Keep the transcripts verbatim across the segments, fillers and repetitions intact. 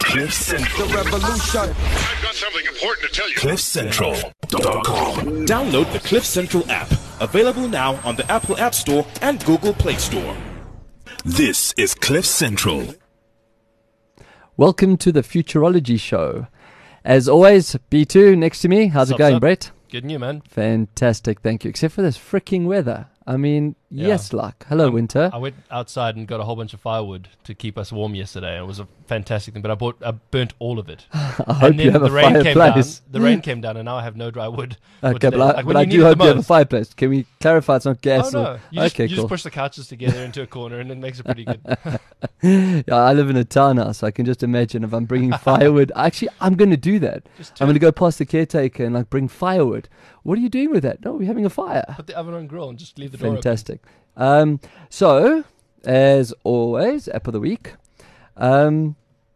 Cliff Central. The revolution. I've got something important to tell you. cliff central dot com. Download the Cliff Central app. Available now on the Apple App Store and Google Play Store. This is Cliff Central. Welcome to the Futurology Show. As always, B two next to me. How's Sup, it going, sup? Brett? Good and you, man. Fantastic, thank you. Except for this freaking weather. I mean, Yeah. yes, luck. Hello, Um, winter. I went outside and got a whole bunch of firewood to keep us warm yesterday. It was a fantastic thing, but I bought, I burnt all of it. I hope and then you have the a rain came down. fireplace. The rain came down, and now I have no dry wood. for Okay, today. but I, Like, when but I need do it hope the you have a most. fireplace. Can we clarify it's not gas? Oh or- no! You just, okay, you cool. just push the couches together into a corner, and it makes it pretty good. Yeah, I live in a townhouse, so I can just imagine if I'm bringing firewood. Actually, I'm going to do that. Just I'm turn, going to go past the caretaker and like bring firewood. What are you doing with that? No, we're having a fire. put the oven on grill and just leave the door Fantastic. Um, so, as always, app of the week. Um,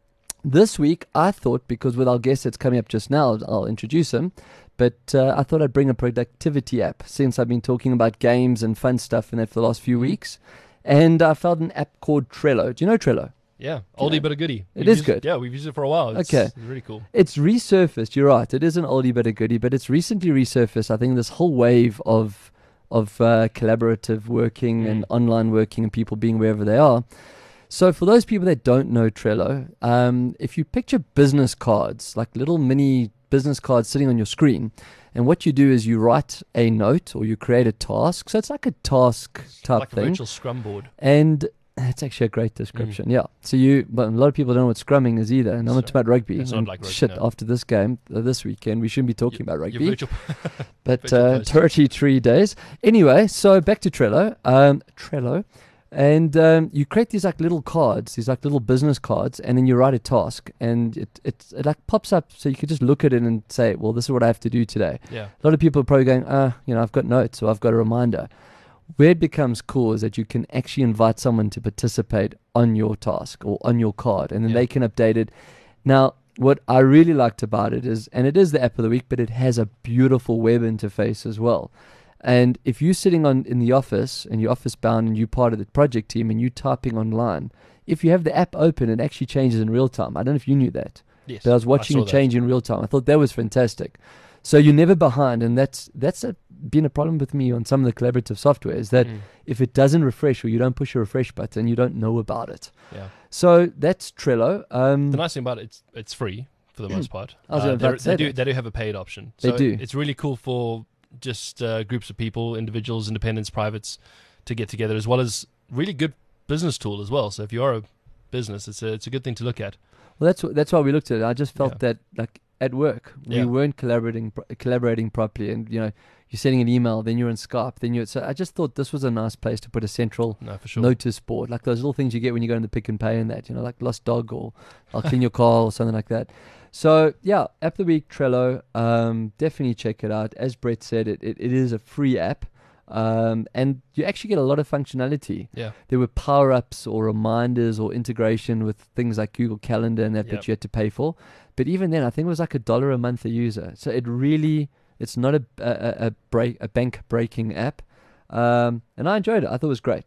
this week, I thought, because with our guest that's coming up just now, I'll introduce him. But uh, I thought I'd bring a productivity app since I've been talking about games and fun stuff in that for the last few weeks. And I found an app called Trello. Do you know Trello? open. Yeah, oldie but a goodie. It We've is used good. Yeah, we've used it for a while. It's Okay. really cool. It's resurfaced. You're right. It is an oldie but a goodie, but it's recently resurfaced. I think this whole wave of of uh, collaborative working Mm. and online working and people being wherever they are. So for those people that don't know Trello, um, if you picture business cards, like little mini business cards sitting on your screen, and what you do is you write a note or you create a task. So it's like a task type Like a thing. virtual scrum board. And it's actually a great description, yeah. So you, but a lot of people don't know what scrumming is either. And I'm not So- talking about rugby. it's not And like rugby, shit, no. after this game, uh, this weekend, we shouldn't be talking Your- about your rugby. virtual- But virtual uh, post. thirty-three days. Anyway, so back to Trello. Um, Trello. And um, you create these like little cards, these like little business cards, and then you write a task, and it, it, it like pops up so you can just look at it and say, well, this is what I have to do today. yeah. A lot of people are probably going, uh, you know, I've got notes or I've got a reminder. Where it becomes cool is that you can actually invite someone to participate on your task or on your card, and then Yeah. they can update it. Now, what I really liked about it is, and it is the app of the week, but it has a beautiful web interface as well. And if you're sitting on in the office and you're office bound and you're part of the project team and you're typing online, if you have the app open, it actually changes in real time. I don't know if you knew that. Yes. But I was watching saw it that. change in real time. I thought that was fantastic. So you're never behind, and that's that's a, been a problem with me on some of the collaborative software, is that Mm. if it doesn't refresh or you don't push a refresh button, you don't know about it. Yeah. So that's Trello. Um, The nice thing about it, it's it's free for the most part. I was Uh, about they're- to say they do that. they do have a paid option. They So do. It's really cool for just uh, groups of people, individuals, independents, privates, to get together, as well as really good business tool as well. So if you are a business, it's a it's a good thing to look at. well, that's wh- that's why we looked at it. I just felt Yeah. that like at work we Yeah. weren't collaborating pro- collaborating properly, and you know you're sending an email, then you're in Skype, then you're. So I just thought this was a nice place to put a central No, for sure. notice board, like those little things you get when you go in the Pick and Pay and that, you know, like lost dog or I'll clean your car or something like that. So yeah, app of the week, Trello. Um, definitely check it out. As Brett said, it it, it is a free app, um, and you actually get a lot of functionality. Yeah. There were power ups or reminders or integration with things like Google Calendar and that Yep. that you had to pay for. But even then, I think it was like a dollar a month a user. So it really, it's not a a, a, a break a bank breaking app, um, and I enjoyed it. I thought it was great.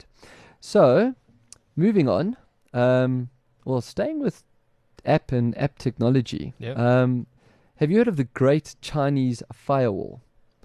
So, moving on, um, well, staying with app and app technology, Yeah. um, have you heard of the Great Chinese Firewall?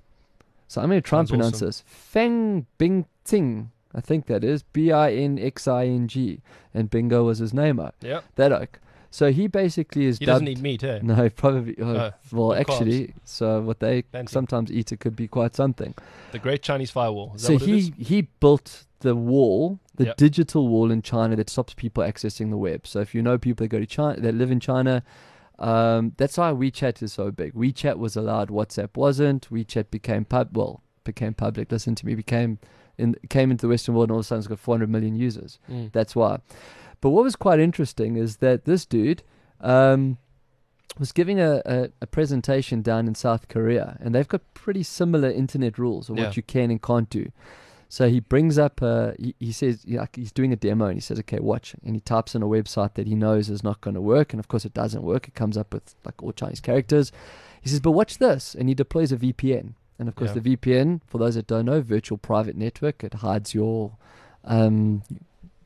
So I'm going to try and Sounds pronounce awesome. this. Feng Bingting, I think that is. B I N X I N G. And Bingo was his name, Yeah. that oak. So he basically is He dubbed... doesn't eat meat, eh? No, probably... Oh, Uh, well, or carbs. actually, so what they Fancy. sometimes eat, it could be quite something. The Great Chinese Firewall. Is So that what it he, is? he built the wall, the Yep. digital wall in China that stops people accessing the web. So if you know people that go to China, that live in China, um, that's why WeChat is so big. WeChat was allowed, WhatsApp wasn't. WeChat became pub, well, became public. Listen to me, became in came into the Western world, and all of a sudden it's got four hundred million users. Mm. That's why. But what was quite interesting is that this dude um, was giving a, a, a presentation down in South Korea, and they've got pretty similar internet rules of Yeah. what you can and can't do. So he brings up, uh, he, he says, yeah, he's doing a demo, and he says, okay, watch. And he types in a website that he knows is not going to work. And of course, it doesn't work. It comes up with like all Chinese characters. He says, but watch this. And he deploys a V P N. And of course, Yeah. the V P N, for those that don't know, virtual private network, it hides your, um,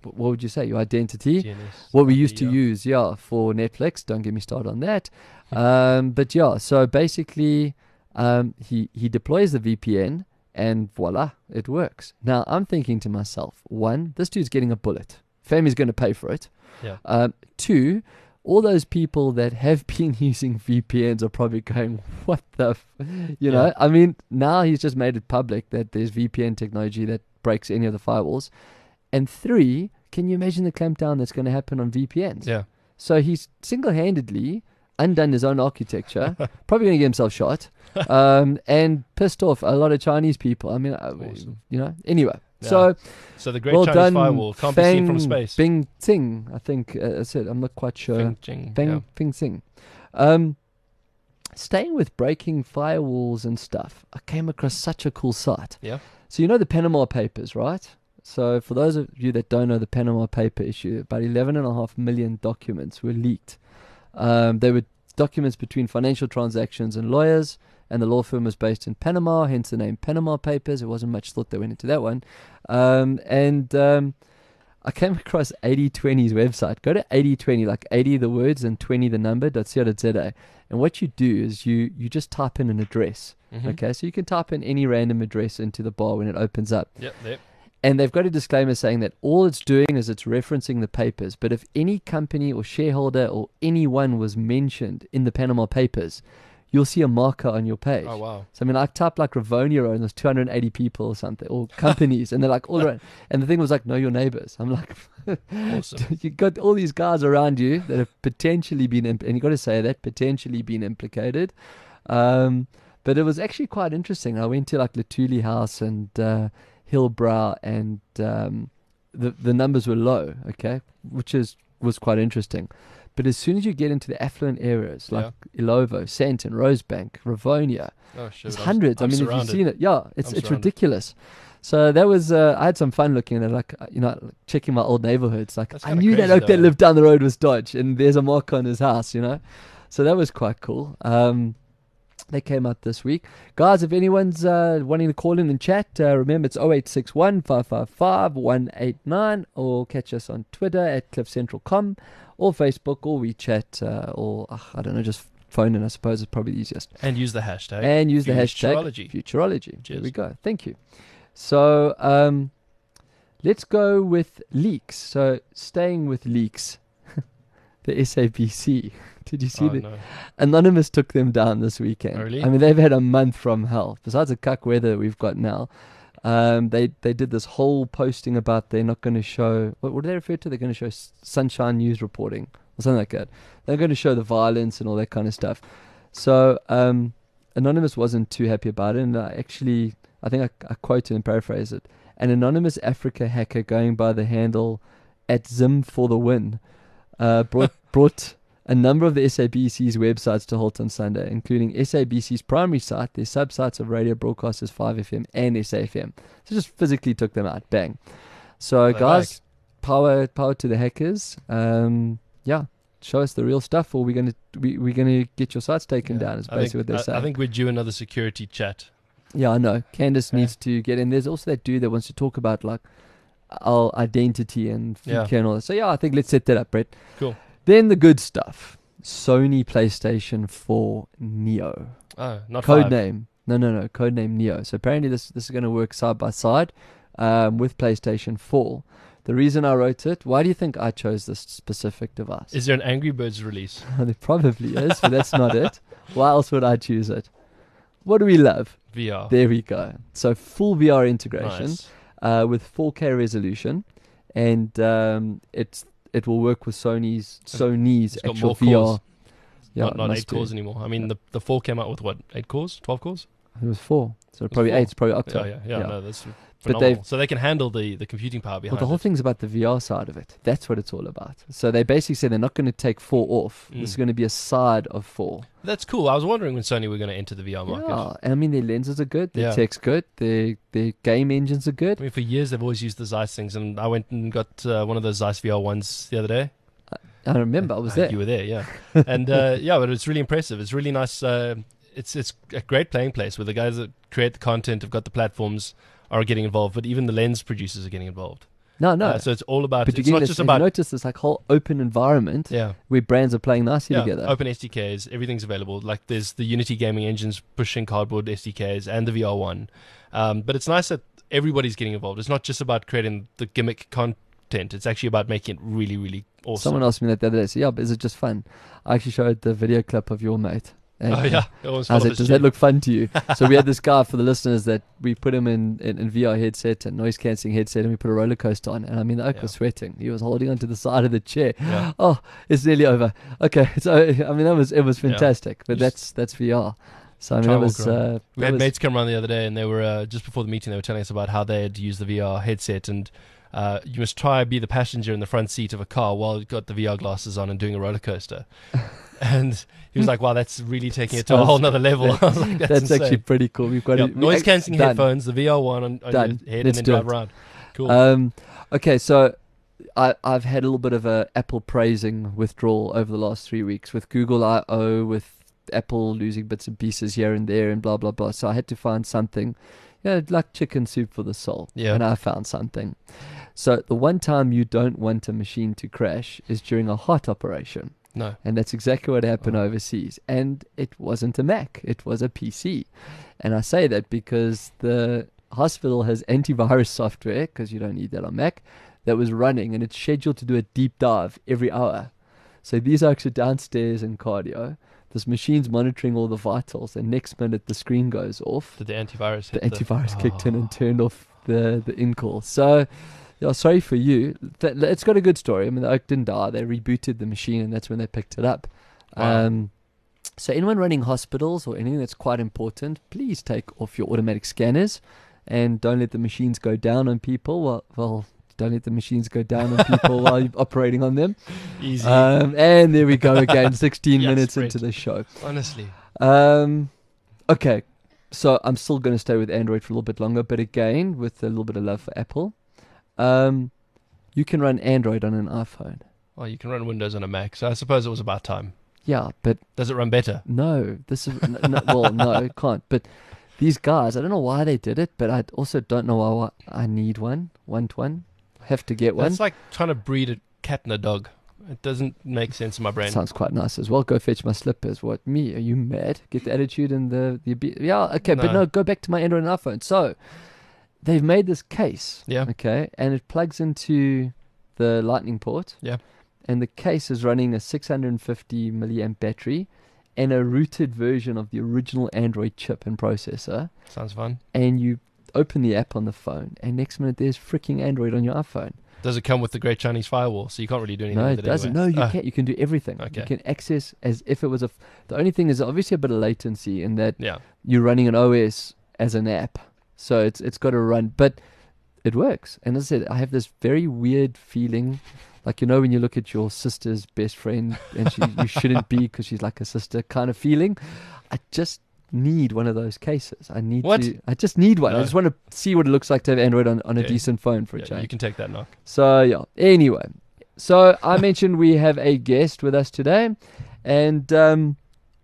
what would you say? Your identity. D N S, What we I P, used to yeah. use, yeah, for Netflix. Don't get me started on that. Um, but yeah, so basically, um, he he deploys the V P N, and voila, it works. Now I'm thinking to myself, one, this dude's getting a bullet. Family's going to pay for it. Yeah. Um, two, all those people that have been using V P Ns are probably going, what the, f-? you know? Yeah. I mean, now he's just made it public that there's V P N technology that breaks any of the firewalls. And three, can you imagine the clampdown that's going to happen on V P Ns? Yeah. So he's single-handedly undone his own architecture, probably going to get himself shot, um, and pissed off a lot of Chinese people. I mean, uh, Awesome. you know, anyway. Yeah. So, So the Great well Chinese done, Firewall can't be seen from Feng space. Bing Tsing, I think uh, that's it. I'm not quite sure. Feng Jing, Feng, yeah. Feng Tsing. Um, staying with breaking firewalls and stuff, I came across such a cool site. Yeah. So you know the Panama Papers, right? So for those of you that don't know the Panama Paper issue, about eleven and a half million documents were leaked. Um, they were documents between financial transactions and lawyers, and the law firm was based in Panama, hence the name Panama Papers. There wasn't much thought that went into that one. Um, and um, I came across eighty twenty's website. Go to eighty twenty, like eighty the words and twenty the number, .co.za. And what you do is you, you just type in an address. Mhm. Okay, so you can type in any random address into the bar when it opens up. Yep, yep. And they've got a disclaimer saying that all it's doing is it's referencing the papers. But if any company or shareholder or anyone was mentioned in the Panama Papers, you'll see a marker on your page. Oh, wow. So I mean, I typed like Ravonia and there's two hundred eighty people or something, or companies, and they're like all around. And the thing was like, know your neighbors. I'm like, Awesome. you got all these guys around you that have potentially been, imp- and you got to say that, potentially been implicated. Um, but it was actually quite interesting. I went to like Latuli House and uh, Hillbrow, and um, the the numbers were low, okay, which is was quite interesting. But as soon as you get into the affluent areas like Ilovo, Sandton, Rosebank, Ravonia, Oh, shit. there's I'm- hundreds. I'm I mean, surrounded. if you've seen it, yeah, it's I'm it's surrounded. ridiculous. So that was uh, I had some fun looking at it, like uh, you know, like checking my old neighborhoods. Like That's I kinda knew that crazy, oak that though. lived down the road was Dodge, and there's a mark on his house, you know. So that was quite cool. Um, they came out this week, guys. If anyone's uh, wanting to call in and chat, uh, remember it's oh eight six one, five five five, one eight nine, or catch us on Twitter at cliff central dot com, or Facebook, or WeChat, uh, or uh, I don't know, just phone in. I suppose is probably the easiest. And use the hashtag. And use the hashtag Futurology. Futurology. There Cheers. we go. Thank you. So um, let's go with leaks. So staying with leaks, the S A B C. Did you see Oh, the no. Anonymous took them down this weekend? Oh, really? I mean, they've had a month from hell. Besides the cuck weather we've got now, um, they they did this whole posting about they're not going to show. What, what do they refer to? They're going to show s- sunshine news reporting or something like that. They're going to show the violence and all that kind of stuff. So um, Anonymous wasn't too happy about it, and I actually, I think I, I quoted and paraphrase it. An anonymous Africa hacker going by the handle at Zim for the win uh, brought brought a number of the S A B C's websites to halt on Sunday, including S A B C's primary site, their sub-sites of radio broadcasters five F M and S A F M. So just physically took them out. Bang. So They're guys, back. power power to the hackers. Um, yeah, show us the real stuff, or we're gonna we, we're gonna get your sites taken Yeah. down. Is I basically think, what they're I, saying. I think we're due another security chat. Yeah, I know. Candace Yeah. needs to get in. There's also that dude that wants to talk about like our identity and Yeah. future and all that. So yeah, I think let's set that up, Brett. Cool. Then the good stuff. Sony PlayStation four Neo. Oh, not Code five. name. No, no, no. Code name Neo. So apparently this this is going to work side by side um, with PlayStation four. The reason I wrote it, why do you think I chose this specific device? Is there an Angry Birds release? There probably is, but that's not it. Why else would I choose it? What do we love? V R. There we go. So full V R integration Nice. uh, with four K resolution, and um, it's it will work with Sony's Sony's It's got actual more V R. cores. Yeah, not it not must eight do. cores anymore. I mean, the the four came out with what? Eight cores? Twelve cores? It was four, so probably four. eight. It's probably Yeah, octa. yeah, yeah. Yeah. No, that's But phenomenal. they've- So they can handle the, the computing power Well, behind the whole it. thing's about the V R side of it. That's what it's all about. So they basically said they're not going to take four off. This is Mm. going to be a side of four. That's cool. I was wondering when Sony were going to enter the V R market. Yeah, and I mean their lenses are good, their Yeah. tech's good, their their game engines are good. I mean, for years they've always used the Zeiss things, and I went and got uh, one of those Zeiss V R ones the other day. I remember I was Uh, there. You were there, yeah. and uh, yeah, but it's really impressive. It's really nice. Uh, it's it's a great playing place where the guys that create the content have got the platforms are getting involved, but even the lens producers are getting involved. No, no. Uh, so it's all about. but you're It's getting not this, just have you about. noticed this like whole open environment Yeah. where brands are playing nicely Yeah, together. open S D Ks, everything's available. Like there's the Unity gaming engines pushing cardboard S D Ks and the V R one. Um, but it's nice that everybody's getting involved. It's not just about creating the gimmick content. It's actually about making it really, really awesome. Someone asked me that the other day. So yeah, but is it just fun? I actually showed the video clip of your mate. And Oh yeah, it almost I fell was off like, his does tree. that look fun to you? So we had this guy for the listeners that we put him in, in, in V R headset and noise cancelling headset, and we put a roller coaster on. And I mean, the oak Yeah. was sweating. He was holding onto the side of the chair. Yeah. Oh, it's nearly over. Okay, so I mean, that was it was Yeah. fantastic. But Just that's that's V R. So I mean, try that and was. walk around. Uh, We that had was mates come around the other day, and they were uh, just before the meeting. They were telling us about how they had used the V R headset, and uh, you must try be the passenger in the front seat of a car while you've got the V R glasses on and doing a roller coaster. And he was like, "Wow, that's really taking it to a Sounds- whole nother level." I was like, that's, that's actually insane. pretty cool. We've got Yeah, it. we noise ac- cancelling done. headphones, the V R one on, on Done. your head, Let's and then do drive it. around. Cool. Um, okay, so I, I've had a little bit of a Apple praising withdrawal over the last three weeks with Google I O, with Apple losing bits and pieces here and there, and blah blah blah. So I had to find something, you know, like chicken soup for the soul. Yeah. And I found something. So the one time you don't want a machine to crash is during a heart operation. no. And that's exactly what happened Oh. overseas. And it wasn't a Mac, it was a P C. And I say that because the hospital has antivirus software, because you don't need that on Mac, that was running, and it's scheduled to do a deep dive every hour. So these are actually downstairs in cardio. This machine's monitoring all the vitals, and next minute the screen goes off. Did the antivirus The hit antivirus kicked in Oh. and turned off the, the in-call. So, yeah, sorry for you. Th- It's got a good story. I mean, the Oak didn't die. They rebooted the machine, and that's when they picked it up. Wow. Um, so anyone running hospitals or anything that's quite important, please take off your automatic scanners and don't let the machines go down on people. Well, well don't let the machines go down on people while you're operating on them. Easy. Um, and there we go again, sixteen Yes, minutes Brent. into the show. Honestly. Um, okay, so I'm still going to stay with Android for a little bit longer, but again, with a little bit of love for Apple. Um, you can run Android on an iPhone. Well, you can run Windows on a Mac, so I suppose it was about time. Yeah, but Does it run better? no, this is n- n- well, no, it can't. But these guys, I don't know why they did it, but I also don't know why, why I need one, want one, have to get one. That's like trying to breed a cat and a dog. It doesn't make sense in my brain. Sounds quite nice as well. Go fetch my slippers. What, me? Are you mad? Get the attitude and the the abe- yeah. Okay, but No. no, go back to my Android and iPhone. So they've made this case. Yeah. Okay, and it plugs into the Lightning port. Yeah. And the case is running a six hundred fifty milliamp battery and a rooted version of the original Android chip and processor. Sounds fun. And you open the app on the phone, and next minute there's freaking Android on your iPhone. Does it come with the Great Chinese Firewall? So you can't really do anything No, with it it doesn't. anyway? No, you Ah, can't. You can do everything. Okay. You can access as if it was a. F- the only thing is obviously a bit of latency in that Yeah. you're running an O S as an app, so it's it's got to run, but it works. And as I said, I have this very weird feeling, like you know when you look at your sister's best friend and she you shouldn't be because she's like a sister kind of feeling. I just need one of those cases. I need What? to. I just need one. I No. just want to see what it looks like to have Android on, on a Okay. decent phone for a Yeah, change. you can take that knock. So yeah. Anyway, so I mentioned we have a guest with us today, and um,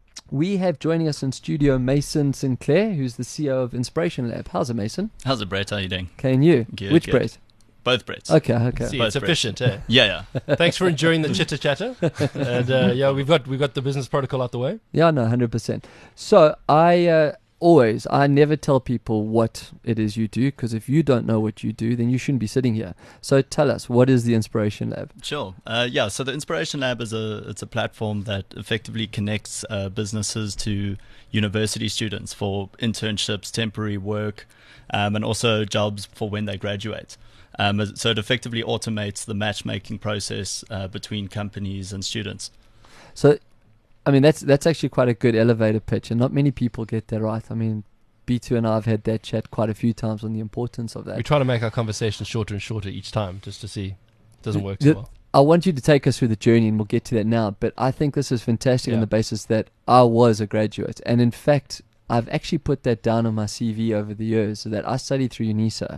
we have joining us in studio Mason Sinclair, who's the C E O of Inspiration Lab. How's it, Mason? How's it, Brett? How you doing? Okay, and you? Good, Which good. Brett? Both Bretts. Okay, okay. See, Both it's Brits. efficient, eh? Yeah, yeah. Thanks for enduring the chitter chatter. And uh, yeah, we've got we've got the business protocol out the way. Yeah, no, one hundred percent. So I uh, always, I never tell people what it is you do, because if you don't know what you do, then you shouldn't be sitting here. So tell us, what is the Inspiration Lab? Sure. Uh, yeah. So the Inspiration Lab is a it's a platform that effectively connects uh, businesses to university students for internships, temporary work, um, and also jobs for when they graduate. Um, so it effectively automates the matchmaking process uh, between companies and students. So, I mean, that's that's actually quite a good elevator pitch, and not many people get that right. I mean, B two and I have had that chat quite a few times on the importance of that. We try to make our conversations shorter and shorter each time, just to see it doesn't work The- so well. I want you to take us through the journey, and we'll get to that now. But I think this is fantastic on Yeah. the basis that I was a graduate, and in fact, I've actually put that down on my C V over the years, so that I studied through UNISA.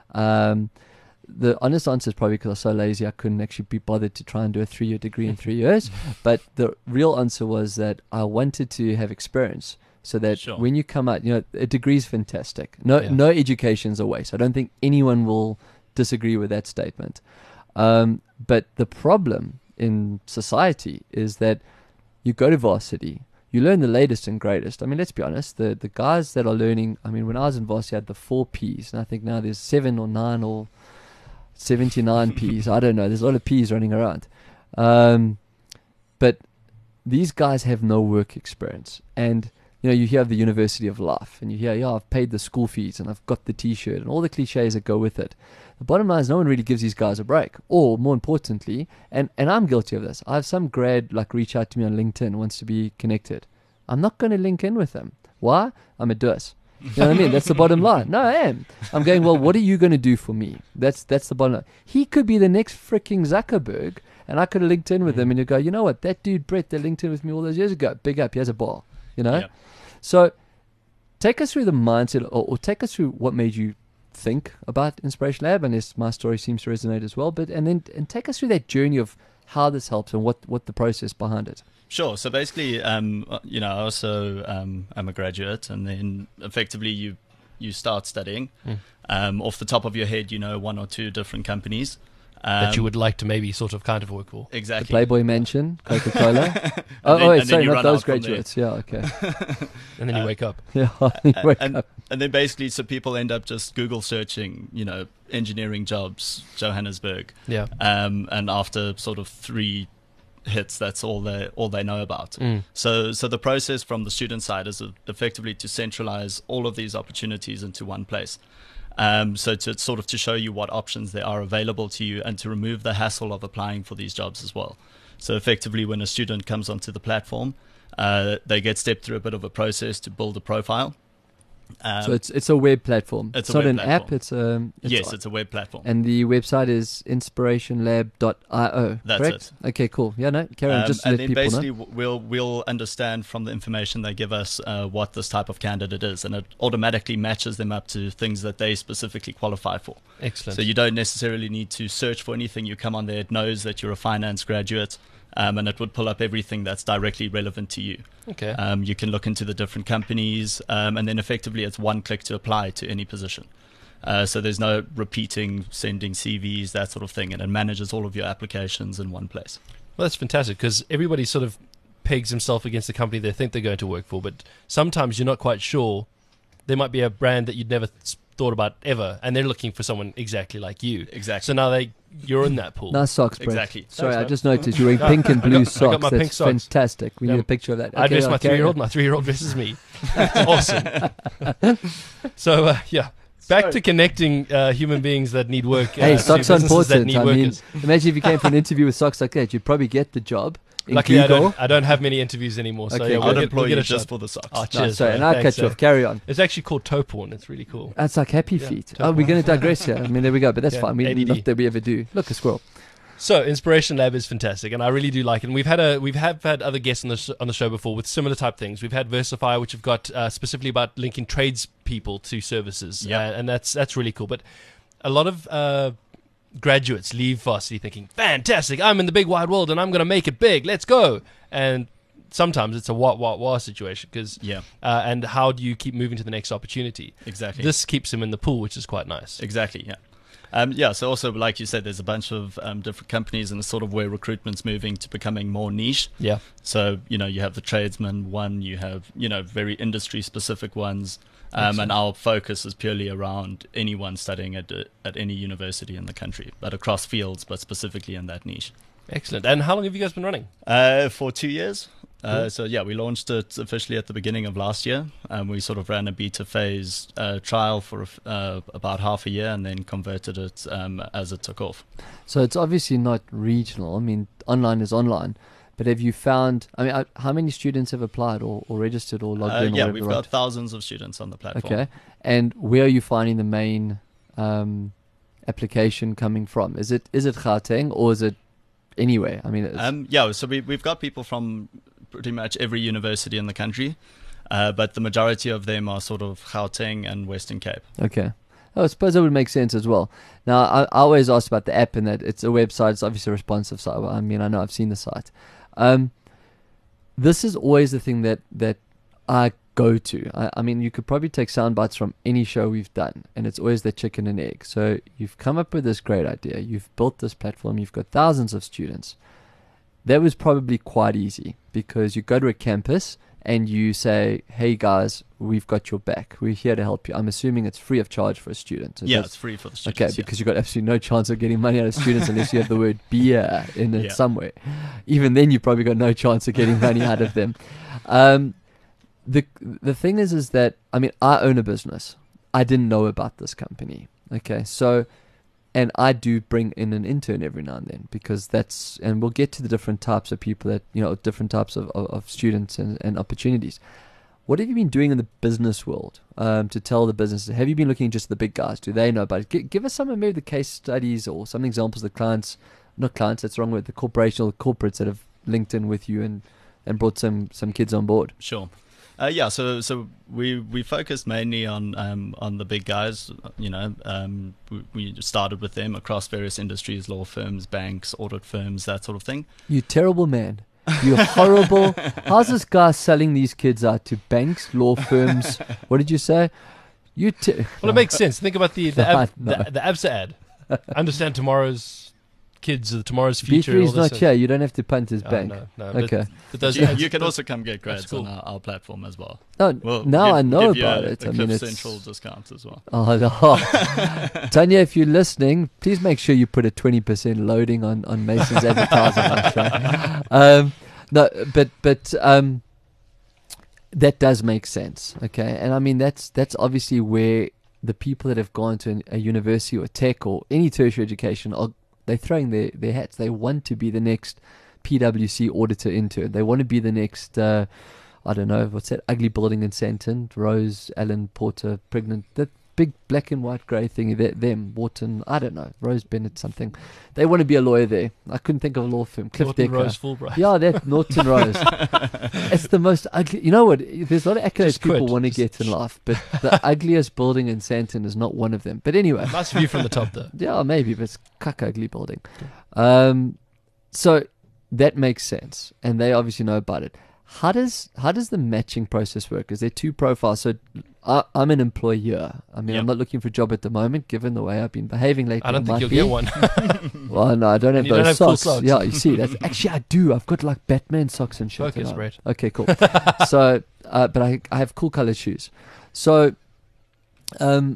Um, the honest answer is probably because I was so lazy I couldn't actually be bothered to try and do a three-year degree in three years. But the real answer was that I wanted to have experience, so that Sure. when you come out, you know, a degree is fantastic. No, Yeah. no education's a waste. I don't think anyone will disagree with that statement. Um, but the problem in society is that you go to varsity, you learn the latest and greatest. I mean, let's be honest, the, the guys that are learning, I mean, when I was in varsity, I had the four Ps, and I think now there's seven or nine or seventy-nine Ps. I don't know. There's a lot of Ps running around. Um, but these guys have no work experience. And, you know, you hear of the University of Life, and you hear, yeah, I've paid the school fees, and I've got the T-shirt, and all the cliches that go with it. The bottom line is no one really gives these guys a break. Or, more importantly, and, and I'm guilty of this, I have some grad, like, reach out to me on LinkedIn, wants to be connected. I'm not going to link in with them. Why? I'm a dus. You know what I mean? That's the bottom line. No, I am. I'm going, well, what are you going to do for me? That's that's the bottom line. He could be the next freaking Zuckerberg, and I could have linked in with him, and you go, you know what? That dude, Brett, that linked in with me all those years ago. Big up. He has a bar, you know? Yep. So take us through the mindset, or, or take us through what made you think about Inspiration Lab, and this, my story seems to resonate as well, but and then and take us through that journey of how this helps and what, what the process behind it. Sure. So basically, um, you know, I also um, am a graduate, and then effectively you you start studying. Mm. Um, off the top of your head, you know one or two different companies um, that you would like to maybe sort of kind of work for. The exactly. Playboy Mansion, Coca-Cola. oh, then- oh, wait, and then sorry, you not run those out from there. graduates. Yeah, okay. And then you wake up. Yeah, you wake and, up. and then basically, so people end up just Google searching, you know, engineering jobs, Johannesburg, Yeah. um, and after sort of three hits, that's all they all they know about. Mm. So, so the process from the student side is effectively to centralize all of these opportunities into one place. Um, so to sort of to show you what options there are available to you, and to remove the hassle of applying for these jobs as well. So effectively, when a student comes onto the platform, uh, they get stepped through a bit of a process to build a profile. Um, So it's it's a web platform. it's It's, a not web an platform. app. It's a it's yes, it's a web platform. and the website is inspiration lab dot io. That's correct? it. Okay, cool. Yeah, no, carry on. Um, Just to and let then people basically know. w- we'll we'll understand from the information they give us uh, what this type of candidate is, and it automatically matches them up to things that they specifically qualify for. Excellent. So you don't necessarily need to search for anything. You come on there, it knows that you're a finance graduate, um, and it would pull up everything that's directly relevant to you. okay. Um, you can look into the different companies, um, and then effectively it's one click to apply to any position. Uh, so there's no repeating, sending C Vs, that sort of thing, and it manages all of your applications in one place. Well, that's fantastic, because everybody sort of pegs himself against the company they think they're going to work for, but sometimes you're not quite sure. There might be a brand that you'd never s- thought about ever, and they're looking for someone exactly like you. Exactly. So now they you're in that pool. Nice socks, Brett. Exactly. Sorry, Thanks, I man. just noticed you're wearing pink and blue I got socks. my That's pink socks. fantastic. We Yeah. need a picture of that. I dress Okay, my okay. three-year-old. My three-year-old dresses me. It's awesome. So uh, yeah, back to connecting uh, human beings that need work. Uh, Hey, to socks are businesses that important. need I mean, workers. imagine if you came for an interview with socks like that, you'd probably get the job in Luckily, I Google. don't. I don't have many interviews anymore. So Okay, yeah, well, we'll I'd get, employ we'll get you a just shot. for the socks. Oh, No, cheers, sorry, man. and I'll Thanks, cut you uh, off. Carry on. It's actually called toe porn. It's really cool. That's like happy Yeah, feet. toe Oh, we're going to digress here. I mean, there we go. But that's Yeah, fine. We A D D. not that we ever do. Look, a squirrel. So, Inspiration Lab is fantastic, and I really do like it. And we've had a we've have had other guests on the sh- on the show before with similar type things. We've had Versify, which have got uh, specifically about linking tradespeople to services, Yep. uh, and that's that's really cool. But a lot of uh, graduates leave varsity thinking, "Fantastic! I'm in the big wide world, and I'm going to make it big. Let's go!" And sometimes it's a what what what situation because Yeah, uh, and how do you keep moving to the next opportunity? exactly. This keeps them in the pool, which is quite nice. Exactly, yeah. Um, yeah, so also, like you said, there's a bunch of um, different companies, and it's sort of where recruitment's moving to becoming more niche. Yeah. So, you know, you have the tradesman one, you have, you know, very industry-specific ones, um, and our focus is purely around anyone studying at, uh, at any university in the country, but across fields, but specifically in that niche. Excellent. And how long have you guys been running? Uh, for two years. Uh, Cool. so yeah, we launched it officially at the beginning of last year. Um, we sort of ran a beta phase uh, trial for a f- uh, about half a year, and then converted it um, as it took off. So it's obviously not regional. I mean, online is online. But have you found, I mean, uh, how many students have applied or, or registered or logged Uh, in? Or yeah, whatever we've the got right- thousands of students on the platform. Okay. And where are you finding the main um, application coming from? Is it is it Gauteng or is it anywhere? I mean, it's, Um, yeah, so we, we've got people from pretty much every university in the country, uh, but the majority of them are sort of Gauteng and Western Cape. okay. Oh, I suppose that would make sense as well. Now, I, I always ask about the app and that it's a website. It's obviously a responsive site. Well, I mean, I know I've seen the site. Um, this is always the thing that, that I go-to. I, I mean, you could probably take sound bites from any show we've done, and it's always the chicken and egg. So you've come up with this great idea. You've built this platform. You've got thousands of students. That was probably quite easy because you go to a campus and you say, hey guys, we've got your back. We're here to help you. I'm assuming it's free of charge for a student. So Yeah, that's- it's free for the Okay, students. yeah. because you've got absolutely no chance of getting money out of students unless you have the word beer in it Yeah. somewhere. Even then, you've probably got no chance of getting money out of them. Um, the the thing is, is that, I mean, I own a business. I didn't know about this company. Okay, so, and I do bring in an intern every now and then because that's, and we'll get to the different types of people that, you know, different types of, of, of students and, and opportunities. What have you been doing in the business world um, to tell the businesses? Have you been looking just at the big guys? Do they know about it? G- give us some of maybe the case studies or some examples of the clients, not clients, that's wrong with the corporation or corporates that have linked in with you and, and brought some, some kids on board. Sure. Uh, yeah, so so we we focused mainly on um, on the big guys. You know, um, we, we started with them across various industries, law firms, banks, audit firms, that sort of thing. You terrible man. You horrible. How's this guy selling these kids out to banks, law firms? What did you say? You te- Well, it makes sense. Think about the the, No, ab- no. the, the ABSA ad. Understand tomorrow's kids, uh, tomorrow's B future. and all three's this not stuff. here. You don't have to punt his Oh, bank. no, no, but- Okay. But those You, ads- you can those- also come get grads cool. on our, our platform as well. No, We'll now give- I know give you about a, it. A I Cliff mean, it's Central discount as well. Oh, no. Tanya, if you're listening, please make sure you put a twenty percent loading on, on Mason's advertising on the show. Um, no, but but um, that does make sense, okay? And I mean, that's that's obviously where the people that have gone to an, a university or tech or any tertiary education are they're throwing their, their hats. They want to be the next P W C auditor intern. They want to be the next, uh, I don't know, what's that ugly building in Santon? Rose Allen Porter, pregnant, that big black and white grey thingy, they, them, Wharton, I don't know, Rose Bennett something. They want to be a lawyer there. I couldn't think of a law firm. Cliff Norton Decker. Rose Fulbright. Yeah, that Norton Rose. It's the most ugly. You know what? There's a lot of accolades Just quit. people want to Just get in life, but the ugliest building in Santon is not one of them. But anyway, Nice view from the top, though. yeah, maybe, but it's cuck ugly building. Um, so that makes sense, and they obviously know about it. How does how does the matching process work? Is there two profiles? So I, I'm an employer. I mean, Yeah. I'm not looking for a job at the moment, given the way I've been behaving lately. I don't It think might you'll be. get one. Well, no, I don't have you those don't have cool socks. socks. Yeah, you see, that's actually I do. I've got like Batman socks and shit. Okay, you know. great. Okay, cool. So, uh, but I I have cool colored shoes. So, um,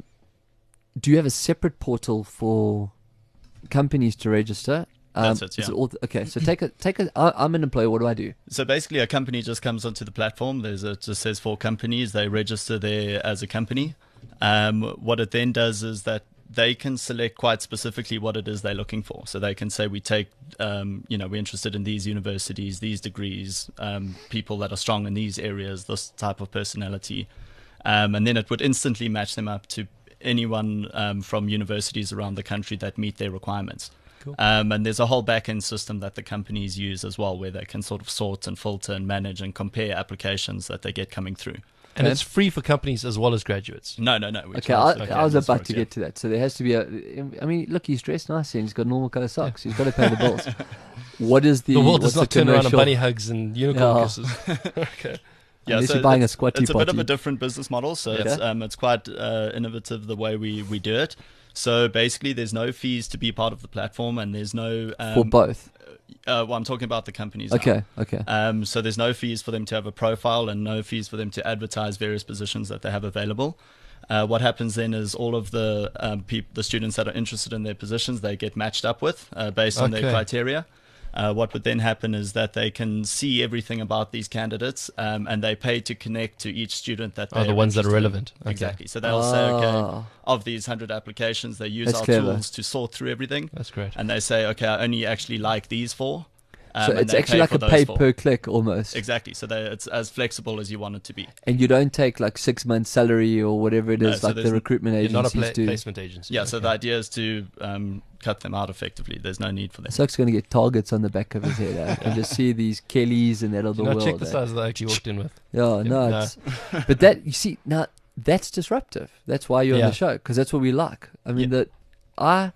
do you have a separate portal for companies to register? Um, That's it, is yeah. all okay, so take a take a. I, I'm an employer. What do I do? So basically, a company just comes onto the platform. There's a, it just says for companies. They register there as a company. Um, what it then does is that they can select quite specifically what it is they're looking for. So they can say, we take, um, you know, we're interested in these universities, these degrees, um, people that are strong in these areas, this type of personality. Um, and then it would instantly match them up to anyone um, from universities around the country that meet their requirements. Cool. Um, and there's a whole back-end system that the companies use as well, where they can sort of sort and filter and manage and compare applications that they get coming through. And Okay. it's free for companies as well as graduates. No, no, no. we Okay, charge I, the I was companies about for it, to yeah. get to that. So there has to be a. I mean, look, he's dressed nicely and he's got normal color socks. He's got to pay the bills. What is the? The world what's does not the turn around on commercial- bunny hugs and unicorn Yeah. kisses. Okay. Unless you're buying a it's, squatty it's a bit of potty. a different business model, so Okay. it's um, it's quite uh, innovative the way we, we do it. So basically, there's no fees to be part of the platform, and there's no um, for both. Uh, well, I'm talking about the companies. now. Okay, okay. Um, so there's no fees for them to have a profile and no fees for them to advertise various positions that they have available. Uh, what happens then is all of the um, peop- the students that are interested in their positions, they get matched up with uh, based on Okay. their criteria. Uh, what would then happen is that they can see everything about these candidates, um, and they pay to connect to each student that Oh, they're the ones that are interested in. relevant. Okay. Exactly. So they'll say, okay, Ah. of these one hundred applications, they use That's our clever. tools to sort through everything, That's great. and they say, okay, I only actually like these four. Um, So and it's they actually pay like for a those pay four. per click almost. Exactly. So they, it's as flexible as you want it to be. And you don't take like six months salary or whatever it No, is so like there's the n- recruitment You're not a agencies pla- do. placement agency. Yeah. So Okay. the idea is to um, cut them out effectively. There's no need for them. Sock's going to get targets on the back of his head. Eh? And just see these Kellys and that other Do you not world. check the eh? size that I actually walked in with? Yeah, no, no. it's, but that you see now that's disruptive. That's why you're Yeah. on the show because that's what we like. I mean Yeah. that I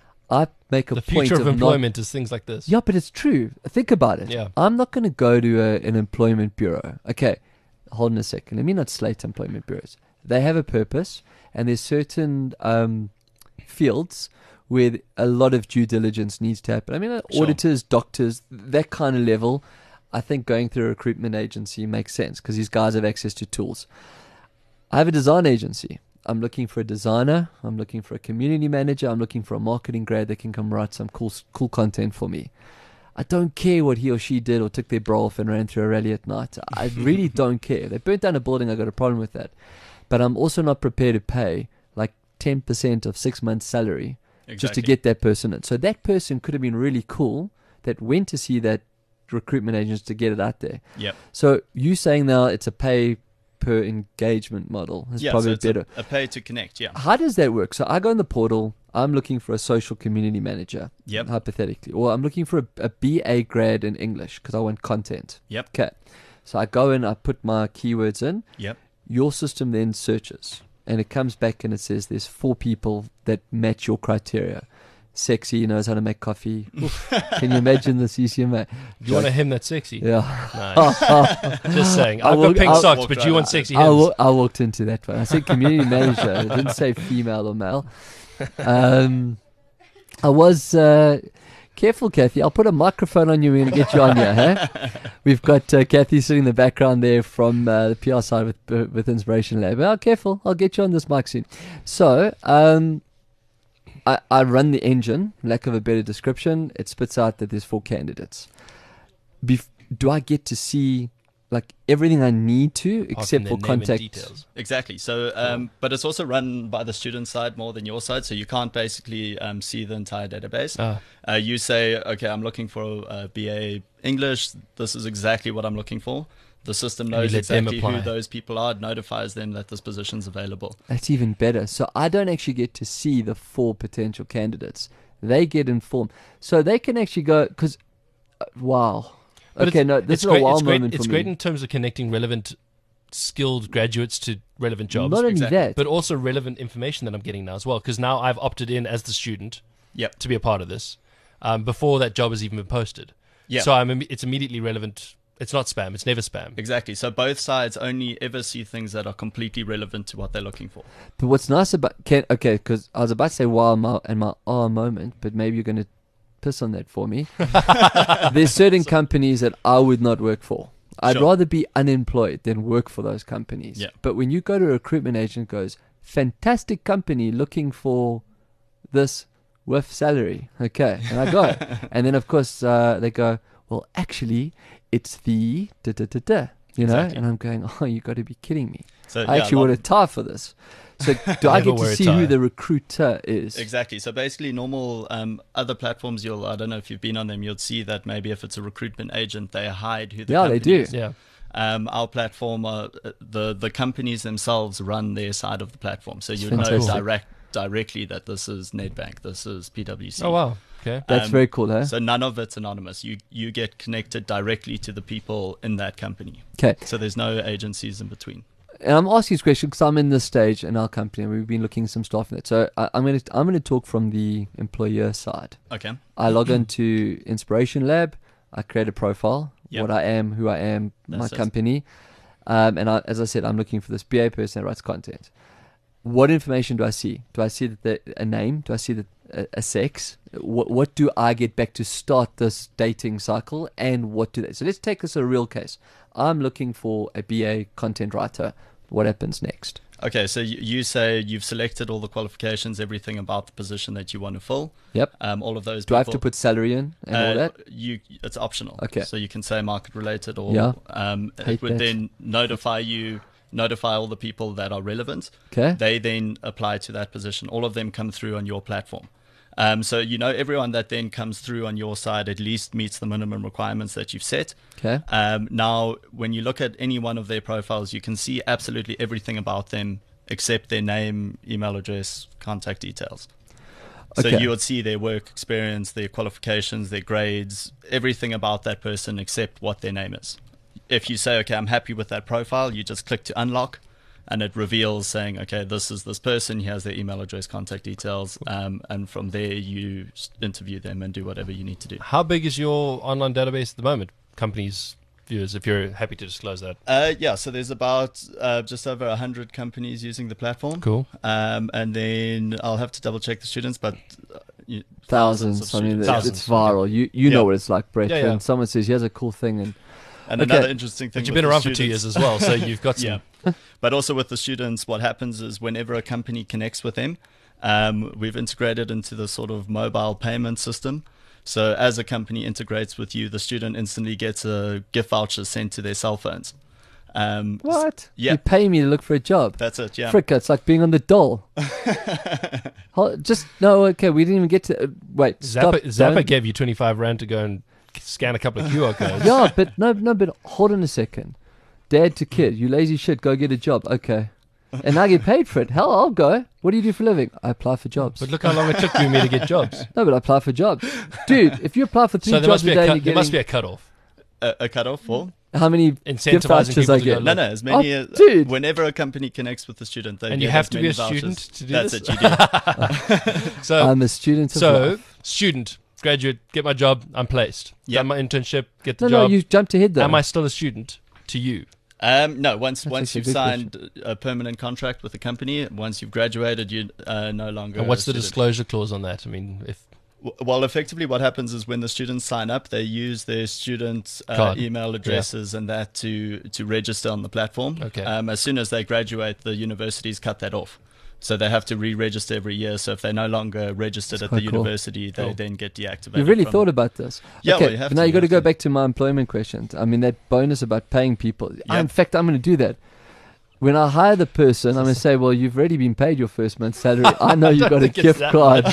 I make a The point future of not- employment is things like this. Yeah, but it's true. Think about it. Yeah. I'm not going to go to a, an employment bureau. Okay, hold on a second. Let me not slate employment bureaus. They have a purpose, and there's certain um, fields where a lot of due diligence needs to happen. I mean, uh, Sure. auditors, doctors, that kind of level, I think going through a recruitment agency makes sense because these guys have access to tools. I have a design agency. I'm looking for a designer. I'm looking for a community manager. I'm looking for a marketing grad that can come write some cool, cool content for me. I don't care what he or she did or took their bra off and ran through a rally at night. I really don't care. If they burnt down a building, I got a problem with that. But I'm also not prepared to pay like ten percent of six months' salary Exactly. just to get that person in. So that person could have been really cool that went to see that recruitment agents to get it out there. Yep. So you saying now it's a pay per engagement model is Yeah, probably so it's better. A, a pay to connect, yeah. How does that work? So I go in the portal. I'm looking for a social community manager, Yep. hypothetically, or I'm looking for a, a B A grad in English because I want content. Yep. Okay. So I go in, I put my keywords in. Yep. Your system then searches, and it comes back and it says there's four people that match your criteria. Sexy, knows how to make coffee. Oof. Can you imagine the C C M A? Do you want a him that's sexy? Yeah. Nice. Just saying. I I've will- got pink I'll- socks, but you want sexy I, hims. wa- I walked into that one. I said community manager. It didn't say female or male. Um, I was uh, careful, Kathy. I'll put a microphone on you. We're going to get you on here. Huh? We've got uh, Kathy sitting in the background there from uh, the P R side with uh, with Inspiration Lab. Oh, careful. I'll get you on this mic soon. So, um, I, I run the engine, lack of a better description. It spits out that there's four candidates. Bef- do I get to see like everything I need to Apart except from for their name and contact? details. Exactly. So, um, but it's also run by the student side more than your side. So you can't basically um, see the entire database. Ah. Uh, you say, okay, I'm looking for a B A English. This is exactly what I'm looking for. The system And you knows let them exactly who apply. those people are, notifies them that this position's available. That's even better. So I don't actually get to see the four potential candidates. They get informed. So they can actually go, because, uh, wow. But okay, it's- no, this it's is great, a wow it's great, moment It's for great me. in terms of connecting relevant, skilled graduates to relevant jobs. Not only exactly. that, But also relevant information that I'm getting now as well, because now I've opted in as the student Yep. to be a part of this um, before that job has even been posted. Yeah. So I'm, imme- it's immediately relevant. It's not spam. It's never spam. Exactly. So both sides only ever see things that are completely relevant to what they're looking for. but what's nice about, can, okay, because I was about to say wow my, and my ah moment, but maybe you're going to piss on that for me. There's certain companies that I would not work for. I'd Sure. rather be unemployed than work for those companies. Yeah. But when you go to a recruitment agent goes, fantastic company looking for this with salary. Okay. And I go. And then, of course, uh, they go, well, actually, it's the da da da da. You know? Exactly. And I'm going, oh, you got to be kidding me. So I yeah, actually a lot want a tie for this. So do I Never get wear to a see who tie. the recruiter is? Exactly. So basically, normal um, other platforms, you'll I don't know if you've been on them, you'll see that maybe if it's a recruitment agent, they hide who the Yeah, they company do. is. Yeah. Um, our platform, uh, the the companies themselves run their side of the platform, so you know Fantastic. direct directly that this is Nedbank, this is P W C. Oh, wow. Okay. That's Um, very cool, huh? So none of it's anonymous. You you get connected directly to the people in that company. Okay. So there's no agencies in between. And I'm asking this question because I'm in this stage in our company and we've been looking at some stuff in it. So I, I'm going to I'm going to talk from the employer side. Okay. I log into Inspiration Lab. I create a profile, Yep. what I am, who I am, my That's it. company. Um, and I, as I said, I'm looking for this B A person that writes content. What information do I see? Do I see that the, a name? Do I see that a, a sex? What, what do I get back to start this dating cycle? And what do they? So let's take this a real case. I'm looking for a B A content writer. What happens next? Okay, so you, you say you've selected all the qualifications, everything about the position that you want to fill. Yep. Um, all of those. Do I have to people- put salary in and all Uh, that? You, it's optional. Okay. So you can say market related, or Yeah. um, Hate it would that. then notify you, notify all the people that are relevant. Okay. They then apply to that position. All of them come through on your platform. Um, so you know everyone that then comes through on your side at least meets the minimum requirements that you've set. Okay. Um, now, when you look at any one of their profiles, you can see absolutely everything about them except their name, email address, contact details. So Okay. you would see their work experience, their qualifications, their grades, everything about that person except what their name is. If you say, okay, I'm happy with that profile, you just click to unlock and it reveals saying, okay, this is this person, he has their email address, contact details, um, and from there you s- interview them and do whatever you need to do. How big is your online database at the moment? Companies viewers, if you're happy to disclose that. Uh, yeah, so there's about uh, just over one hundred companies using the platform. Cool. Um, and then I'll have to double check the students, but uh, you, Thousands. of I mean, students. it's, Thousands. it's viral. You you know Yeah. what it's like, Brett. Yeah, yeah. When someone says, "Here's a cool thing," and And Okay. another interesting thing. But you've with been the around for two students- years as well, so you've got some. Yeah. But also with the students, what happens is whenever a company connects with them, um, we've integrated into the sort of mobile payment system. So as a company integrates with you, the student instantly gets a gift voucher sent to their cell phones. Um, what? Yeah. You pay me to look for a job. That's it, yeah. Fricka, it's like being on the dole. Hol- Just no. Okay, we didn't even get to. Uh, wait, stop. Zappa, Zappa don't- gave you twenty-five rand to go and scan a couple of Q R codes. Yeah, but no, no, but hold on a second. Dad to kid, you lazy shit, go get a job. Okay. And I get paid for it. Hell, I'll go. What do you do for a living? I apply for jobs. But look how long it took you and me to get jobs. No, but I apply for jobs. Dude, if you apply for three So there jobs must be a a day, cut, and there you're must be getting a cutoff. A, a cutoff for? how many gift Incentivizing vouchers people I to get? go No, no, as many Oh, as dude. whenever a company connects with the student, they And get you have as to be many a vouchers. student to do That's this? it, you do. So, I'm a student of so life. student, graduate, get my job, I'm placed. Yep. Done my internship, get the No, no, job. you jumped ahead though. Am I still a student to you? Um, no, once once actually a you've good signed a permanent contract with the company, once you've graduated, you're uh, no longer. And what's a the student. disclosure clause on that? I mean, if W- Well, effectively, what happens is when the students sign up, they use their student uh, Card. email addresses and that to to register on the platform. Okay. Um, as soon as they graduate, the universities cut that off, so they have to re-register every year. So if they're no longer registered at the quite cool. university, they Cool. then get deactivated. You really from- thought about this. Yeah, okay, well, you have but now to, you got to you go have to. back to my employment questions. I mean, that bonus about paying people. I, Yeah. in fact, I'm going to do that. When I hire the person, I'm going to say, well, you've already been paid your first month's salary. I know you've got a think it's gift that card.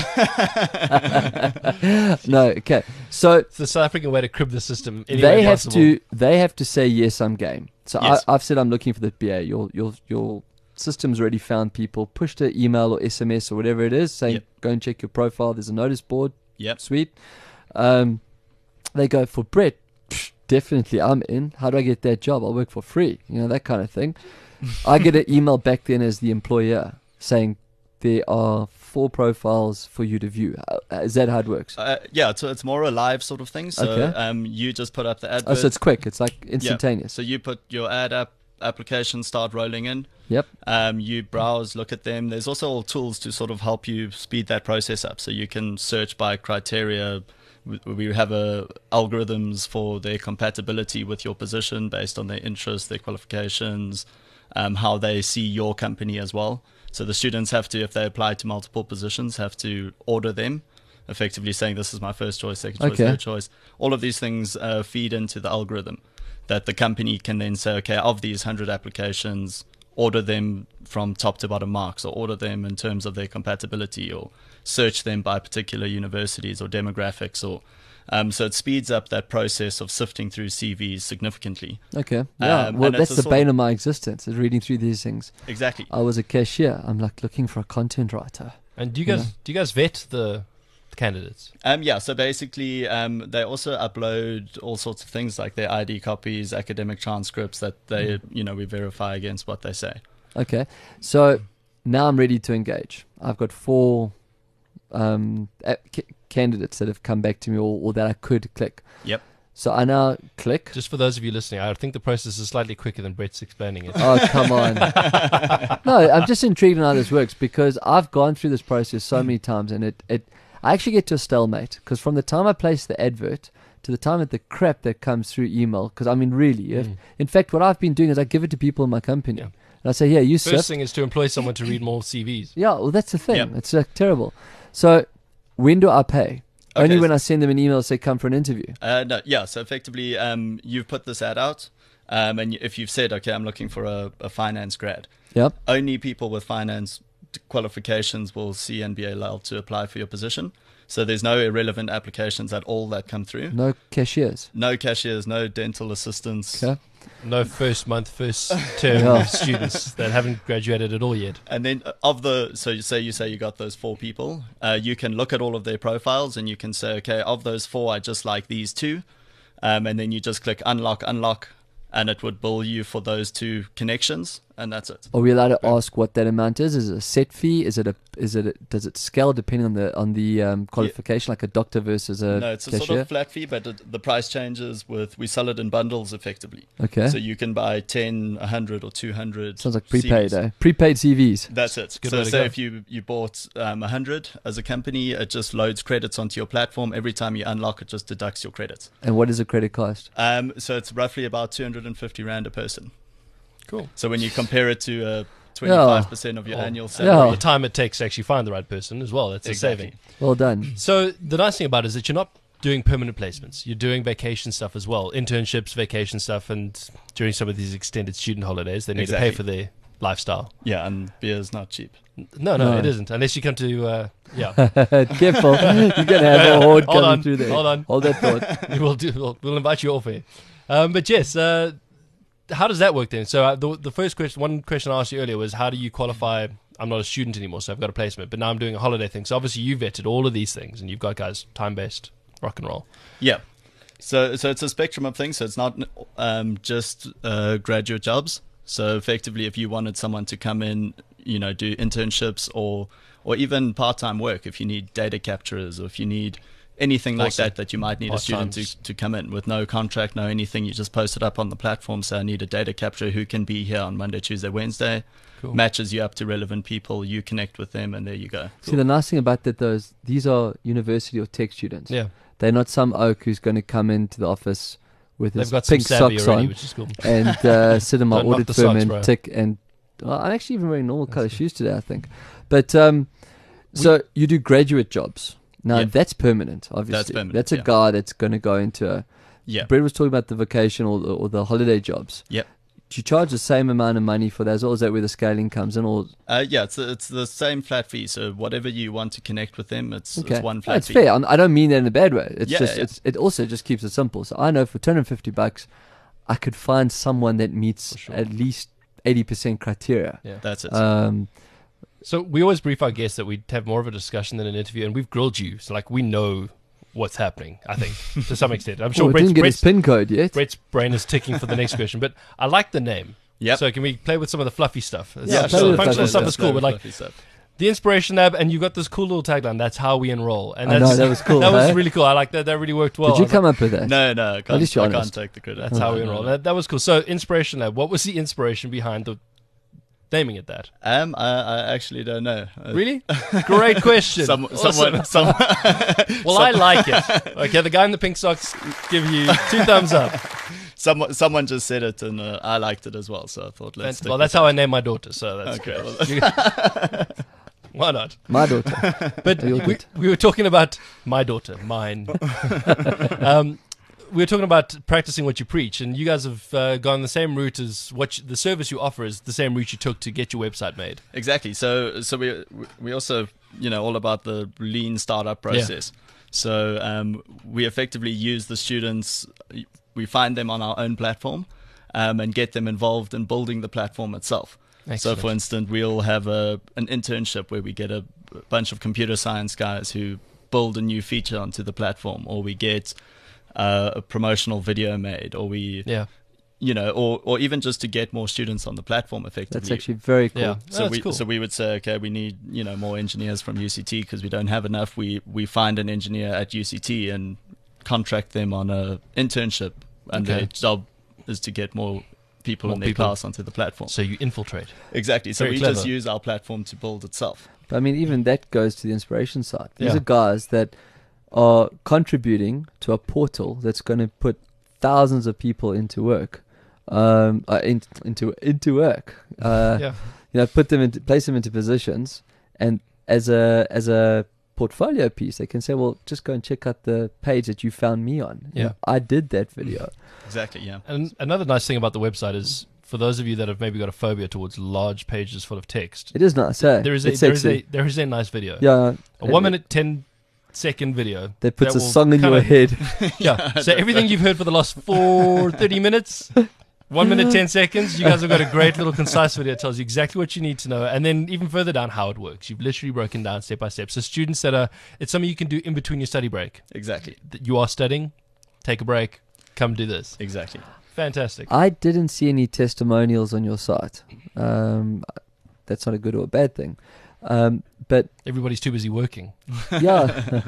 No, okay. So it's the South African way to crib the system, any they way have possible. to they have to say, yes, I'm game. So Yes. I, I've said I'm looking for the B A. Your, your, your system's already found people. Pushed an email or S M S or whatever it is saying, Yep. go and check your profile. There's a notice board. Yep. Sweet. Um, they go for Brett. Psh, definitely, I'm in. How do I get that job? I'll work for free. You know, that kind of thing. I get an email back then as the employer saying there are four profiles for you to view. Uh, Is that how it works? Uh, yeah, so it's more a live sort of thing. So Okay. um, you just put up the advert. Oh, so it's quick. It's like Yeah. instantaneous. So you put your ad app application, start rolling in. Yep. Um, you browse, look at them. There's also all tools to sort of help you speed that process up. So you can search by criteria. We- We have uh, algorithms for their compatibility with your position based on their interests, their qualifications, um, how they see your company as well. So the students have to, if they apply to multiple positions, have to order them, effectively saying this is my first choice, second choice, Okay. third choice. All of these things uh, feed into the algorithm that the company can then say, okay, of these one hundred applications, order them from top to bottom marks, or order them in terms of their compatibility, or search them by particular universities or demographics, or um, so it speeds up that process of sifting through C Vs significantly. Okay. Yeah. Um, well, and that's it's the a sort bane of- of my existence, is reading through these things. Exactly. I was a cashier. I'm like looking for a content writer. And do you guys Yeah. do you guys vet the, the candidates? Um, yeah, so basically, um, they also upload all sorts of things like their I D copies, academic transcripts that they, you know, we verify against what they say. Okay. So now I'm ready to engage. I've got four um, a- c- candidates that have come back to me, or, or that I could click. Yep. So I now click. Just for those of you listening, I think the process is slightly quicker than Brett's explaining it. Oh, come on. No, I'm just intrigued on how this works, because I've gone through this process so many times, and it, it I actually get to a stalemate, because from the time I place the advert to the time that the crap that comes through email, because I mean, really, if, Mm. in fact, what I've been doing is I give it to people in my company. Yeah. And I say, yeah, you First sift. thing is to employ someone to read more C Vs. Yeah, well, that's the thing. Yep. It's uh, terrible. So when do I pay? Only Okay, when so- I send them an email, say, come for an interview. Uh, no, yeah, so effectively, um, you've put this ad out, um, and if you've said, okay, I'm looking for a, a finance grad, Yep. only people with finance qualifications will see and be allowed to apply for your position. So there's no irrelevant applications at all that come through. No cashiers. No cashiers, no dental assistants. Okay. No first month, first term Yeah. students that haven't graduated at all yet. And then uh, of the, so you say you say you got those four people, uh, you can look at all of their profiles and you can say, okay, of those four, I just like these two. Um, and then you just click unlock, unlock, and it would bill you for those two connections. and that's it. Are we allowed to ask what that amount is? Is it a set fee? Is it a is it a, does it scale depending on the on the um, qualification, like a doctor versus a No, it's a cashier? sort of flat fee, but it, the price changes with, we sell it in bundles effectively. Okay, So you can buy ten, one hundred or two hundred. sounds like prepaid. C Vs. Eh? Prepaid C Vs. That's it. good So way to say go. if you, you bought um, one hundred as a company, it just loads credits onto your platform. Every time you unlock, it just deducts your credits. And what does a credit cost? Um, so it's roughly about two hundred fifty rand a person. Cool. So when you compare it to uh, twenty-five percent of your Oh. annual Yeah. salary. The time it takes to actually find the right person as well. That's Exactly. a saving. Well done. So the nice thing about it is that you're not doing permanent placements. You're doing vacation stuff as well, internships, vacation stuff, and during some of these extended student holidays, they need to pay Exactly. for their lifestyle. Yeah, and beer is not cheap. No, no, No. it isn't. Unless you come to, uh, yeah. Careful, you're gonna have a horde Hold coming on, through there. hold on. Hold that thought. we'll do. We'll, we'll invite you off here. Um, but yes, uh, how does that work then? So uh, the the first question, one question I asked you earlier was, how do you qualify? I'm not a student anymore, so I've got a placement, but now I'm doing a holiday thing. So obviously you vetted all of these things, and you've got guys time based rock and roll. Yeah. So so it's a spectrum of things. So it's not um, just uh, graduate jobs. So effectively, if you wanted someone to come in, you know, do internships or or even part-time work, if you need data capturers or if you need anything like Awesome. that, that you might need a student Part-times. to, to come in with no contract, no anything. You just post it up on the platform. So I need a data capturer who can be here on Monday, Tuesday, Wednesday. Cool. Matches you up to relevant people. You connect with them, and there you go. See, the nice thing about that, though, is these are university or tech students. Yeah, They're not some oak who's going to come into the office with they've his got some pink savvy socks already, on which is cool. and uh, sit in my Don't knock audit the firm socks, and bro. tick. And well, I'm actually even wearing normal color shoes today, I think. But um, so you do graduate jobs. Now Yeah. that's permanent, obviously. permanent, That's a yeah. guy that's going to go into. A, Yeah. Brett was talking about the vacation or the, or the holiday jobs. Yep. Do you charge the same amount of money for that as well? Is that where the scaling comes in? Or Uh, yeah, it's it's the same flat fee. So whatever you want to connect with them, it's, okay, it's one No, flat it's fee. fair. I'm, I don't mean that in a bad way. It's Yeah, just yeah. it's it also just keeps it simple. So I know for two hundred fifty bucks, I could find someone that meets For sure. at least eighty percent criteria. Yeah. That's it. Um, So we always brief our guests that we'd have more of a discussion than an interview, and we've grilled you, so like we know what's happening. I think to some extent. I'm sure well, we Brett's, didn't get Brett's, his pin code yet. Brett's brain is ticking for the next question, but I like the name. Yep. So can we play with some of the fluffy stuff? Yeah, It's- play so with the the functional fluffy stuff stuff. is cool, but like Fluffy stuff. the Inspiration Lab, and you've got this cool little tagline. That's how we enroll, and I that's, know, that was cool, That was hey? really cool. I like that. That really worked well. Did I you was come up with that? No, no, I can't, least you're I can't honest. take the credit. That's how we No, enroll. no, no. That, that was cool. So Inspiration Lab. What was the inspiration behind the naming it that? Um, I, I actually don't know. Uh, Really? Great question. Some, Awesome. someone, some, Well, I like it. Okay, the guy in the pink socks give you two thumbs up. someone, someone just said it, and uh, I liked it as well. So I thought, let's. And- stick well, with that's how I named my daughter. So that's Okay, great. well- You- Why not? My daughter. But You're we, good. we were talking about my daughter, mine. um, we were talking about practicing what you preach, and you guys have uh, gone the same route as what you, the service you offer is the same route you took to get your website made. Exactly. So, so we we also, you know, all about the lean startup process. So um, we effectively use the students. We find them on our own platform, um, and get them involved in building the platform itself. Excellent. So, for instance, we'll have a an internship where we get a bunch of computer science guys who build a new feature onto the platform, or we get uh, a promotional video made, or we, Yeah, you know, or or even just to get more students on the platform effectively. That's actually very cool. yeah. So That's we cool. so we would say, okay, we need, you know, more engineers from U C T because we don't have enough. We we find an engineer at U C T and contract them on a internship, and Okay. their job is to get more people More in their people. class onto the platform. So you infiltrate. Exactly. So Very we clever. just use our platform to build itself. But I mean, even that goes to the inspiration side. These Yeah. are guys that are contributing to a portal that's going to put thousands of people into work, um, uh, in, into into work. Uh, Yeah, You know, put them into place them into positions, and as a as a portfolio piece, they can say, well, just go and check out the page that you found me on. You Yeah. know, I did that video. Exactly. Yeah. and another nice thing about the website is for those of you that have maybe got a phobia towards large pages full of text. It is nice. Eh? There is a It's there is sexy. a there is a nice video. yeah. A one minute ten second video That puts a will song in kinda- your head. Yeah. So everything you've heard for the last four thirty minutes, one minute ten seconds, you guys have got a great little concise video that tells you exactly what you need to know, and then even further down how it works. You've literally broken down step by step. So students that are, it's something you can do in between your study break. Exactly. That you are studying, take a break, come do this. Exactly. Fantastic. I didn't see any testimonials on your site. Um, that's not a good or a bad thing. Um, but Everybody's too busy working. yeah.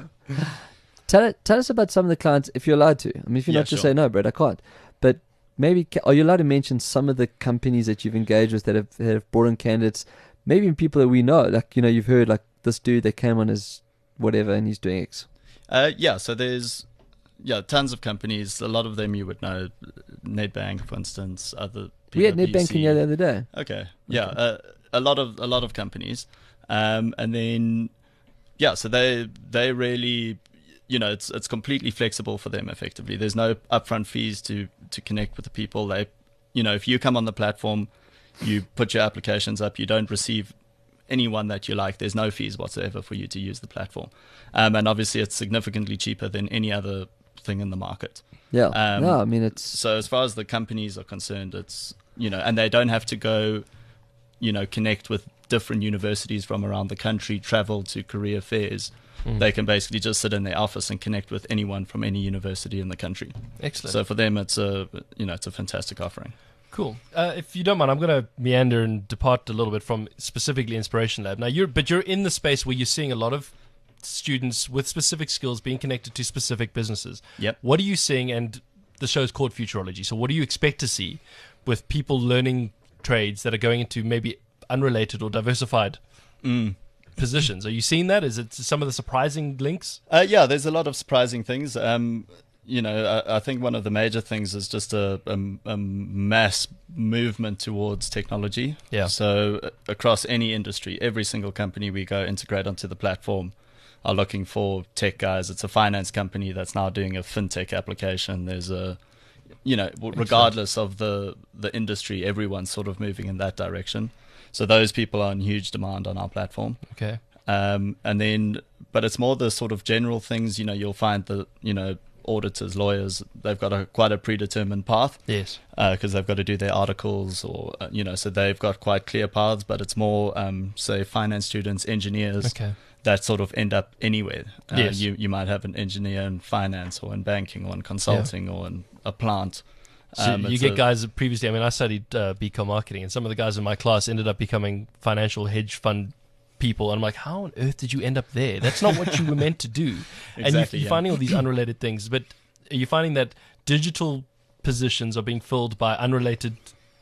tell it, tell us about some of the clients, if you're allowed to. I mean, if you're Yeah, not to sure. say no, Brett, I can't. But maybe, ca- are you allowed to mention some of the companies that you've engaged with that have, that have brought in candidates, maybe even people that we know, like, you know, you've heard, like, this dude that came on as whatever and he's doing X. Uh, yeah, so there's yeah tons of companies. A lot of them you would know, Nedbank, for instance. Other We had P W C. Nedbank in here the other day. Okay, yeah, uh, a lot of a lot of companies, um, and then yeah, so they they really, you know, it's it's completely flexible for them. Effectively, there's no upfront fees to to connect with the people. They, you know, if you come on the platform, you put your applications up, you don't receive anyone that you like. There's no fees whatsoever for you to use the platform, um, and obviously it's significantly cheaper than any other thing in the market. Yeah. Um, no, I mean, it's. So as far as the companies are concerned, it's, you know, and they don't have to go, you know, connect with different universities from around the country, travel to career fairs. Mm. They can basically just sit in their office and connect with anyone from any university in the country. Excellent. So for them, it's a, you know, it's a fantastic offering. Cool. Uh, if you don't mind, I'm going to meander and depart a little bit from specifically Inspiration Lab. Now, you're but you're in the space where you're seeing a lot of students with specific skills being connected to specific businesses. Yep. What are you seeing? And the show's called Futurology. So what do you expect to see with people learning trades that are going into maybe unrelated or diversified Mm. positions? Are you seeing that? Is it some of the surprising links? Uh, yeah, there's a lot of surprising things. Um, you know, I, I think one of the major things is just a, a, a mass movement towards technology. Yeah. So uh, across any industry, every single company we go integrate onto the platform are looking for tech guys. It's a finance company that's now doing a fintech application. There's a, you know, w- regardless of the the industry, everyone's sort of moving in that direction. So those people are in huge demand on our platform. Okay. Um, and then, but it's more the sort of general things, you know, you'll find that, you know, auditors, lawyers, they've got a quite a predetermined path Yes. because they've got to do their articles or, uh, you know, so they've got quite clear paths, but it's more, um, say, finance students, engineers Okay. that sort of end up anywhere. Uh, Yes. you, you might have an engineer in finance or in banking or in consulting or in a plant. So Um, you it's get a- guys that previously, I mean, I studied uh, B Com marketing, and some of the guys in my class ended up becoming financial hedge fund people. And I'm like, how on earth did you end up there? That's not what you were meant to do. and Exactly, you, you're yeah. finding all these unrelated things. But are you finding that digital positions are being filled by unrelated,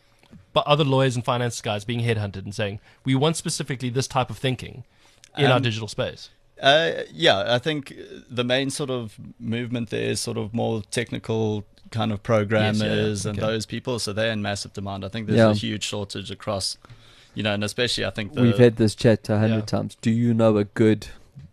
by other lawyers and finance guys being headhunted and saying, we want specifically this type of thinking in our Um, digital space? Uh, yeah, I think the main sort of movement there is sort of more technical kind of programmers and okay. those people. So they're in massive demand. I think there's Yeah. a huge shortage across, you know, and especially I think the, We've had this chat a hundred Yeah. times. Do you know a good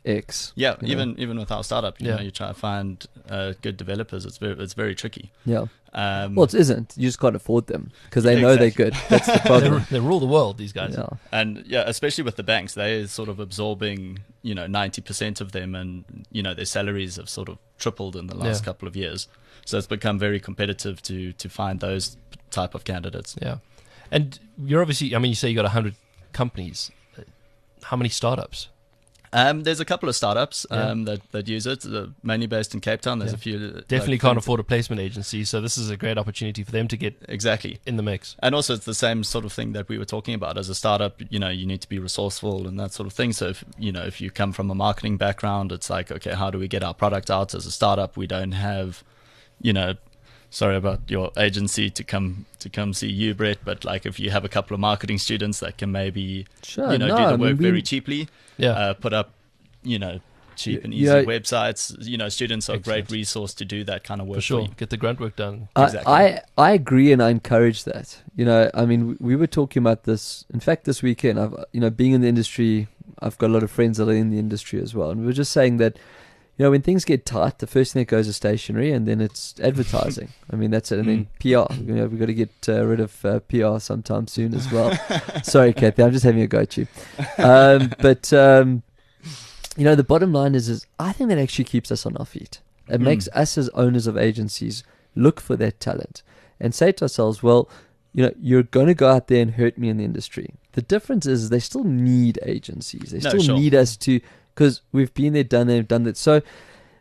X? yeah, you know? even even with our startup, you Yeah. know, you try to find uh, good developers. It's very it's very tricky. Yeah. Um, Well, it isn't. You just can't afford them because they Yeah, know exactly. they're good. That's the They, problem. they rule the world, these guys. yeah. and yeah, especially with the banks, they're sort of absorbing, you know, ninety percent of them, and you know their salaries have sort of tripled in the last Yeah. couple of years. So it's become very competitive to to find those type of candidates. Yeah. And you're obviously, I mean, you say you got one hundred companies. Uh, How many startups? Um, there's a couple of startups Yeah. um, that, that use it, uh, mainly based in Cape Town. There's Yeah. a few. uh, Definitely like, can't fint- afford a placement agency, so this is a great opportunity for them to get Exactly. in the mix. And also, it's the same sort of thing that we were talking about. As a startup, you know, you need to be resourceful and that sort of thing. So, if you know, if you come from a marketing background, it's like, okay, how do we get our product out? As a startup, we don't have, you know, sorry about your agency to come to come see you, Brett, but like if you have a couple of marketing students that can maybe, Sure. you know, no, do I the mean, work we- very cheaply, Yeah. uh, put up, you know, cheap Y- and easy yeah. websites. You know, students are a great Excellent. resource to do that kind of work for sure. you. Get the grunt work done. Exactly. I, I I agree and I encourage that. You know, I mean, we, we were talking about this. In fact, this weekend, I've you know, being in the industry, I've got a lot of friends that are in the industry as well, and we were just saying that, you know, when things get tight, the first thing that goes is stationery, and then it's advertising. I mean, that's it, and then P R. You know, we've got to get uh, rid of uh, P R sometime soon as well. Sorry, Kathy, I'm just having a go at you. Um, but um, you know, the bottom line is, is I think that actually keeps us on our feet. It Mm. makes us as owners of agencies look for that talent and say to ourselves, well, you know, you're going to go out there and hurt me in the industry. The difference is they still need agencies. They No, still sure. need us to, because we've been there, done there, done that. So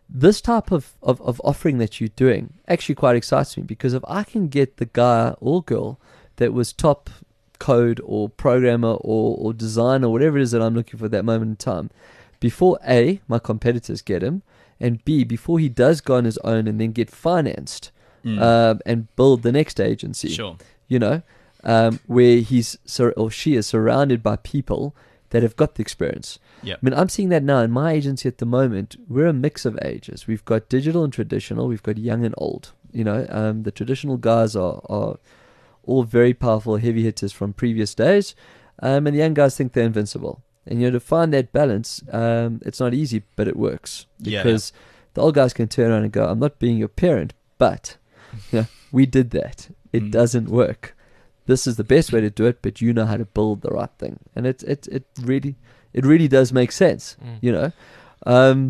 this type of, of, of offering that you're doing actually quite excites me, because if I can get the guy or girl that was top code or programmer or, or design or whatever it is that I'm looking for at that moment in time, before A, my competitors get him, and B, before he does go on his own and then get financed Mm. uh, and build the next agency, Sure. you know, um, where he's sur- or she is surrounded by people that have got the experience. Yeah. I mean, I'm seeing that now in my agency at the moment. We're a mix of ages. We've got digital and traditional. We've got young and old. You know, um, the traditional guys are, are all very powerful heavy hitters from previous days, um, and the young guys think they're invincible. And you know, to find that balance, um, it's not easy, but it works, Yeah, because the old guys can turn around and go, "I'm not being your parent, but you know, we did that. It Mm. doesn't work. This is the best way to do it, but you know how to build the right thing." And it it it really it really does make sense, Mm. you know. Um,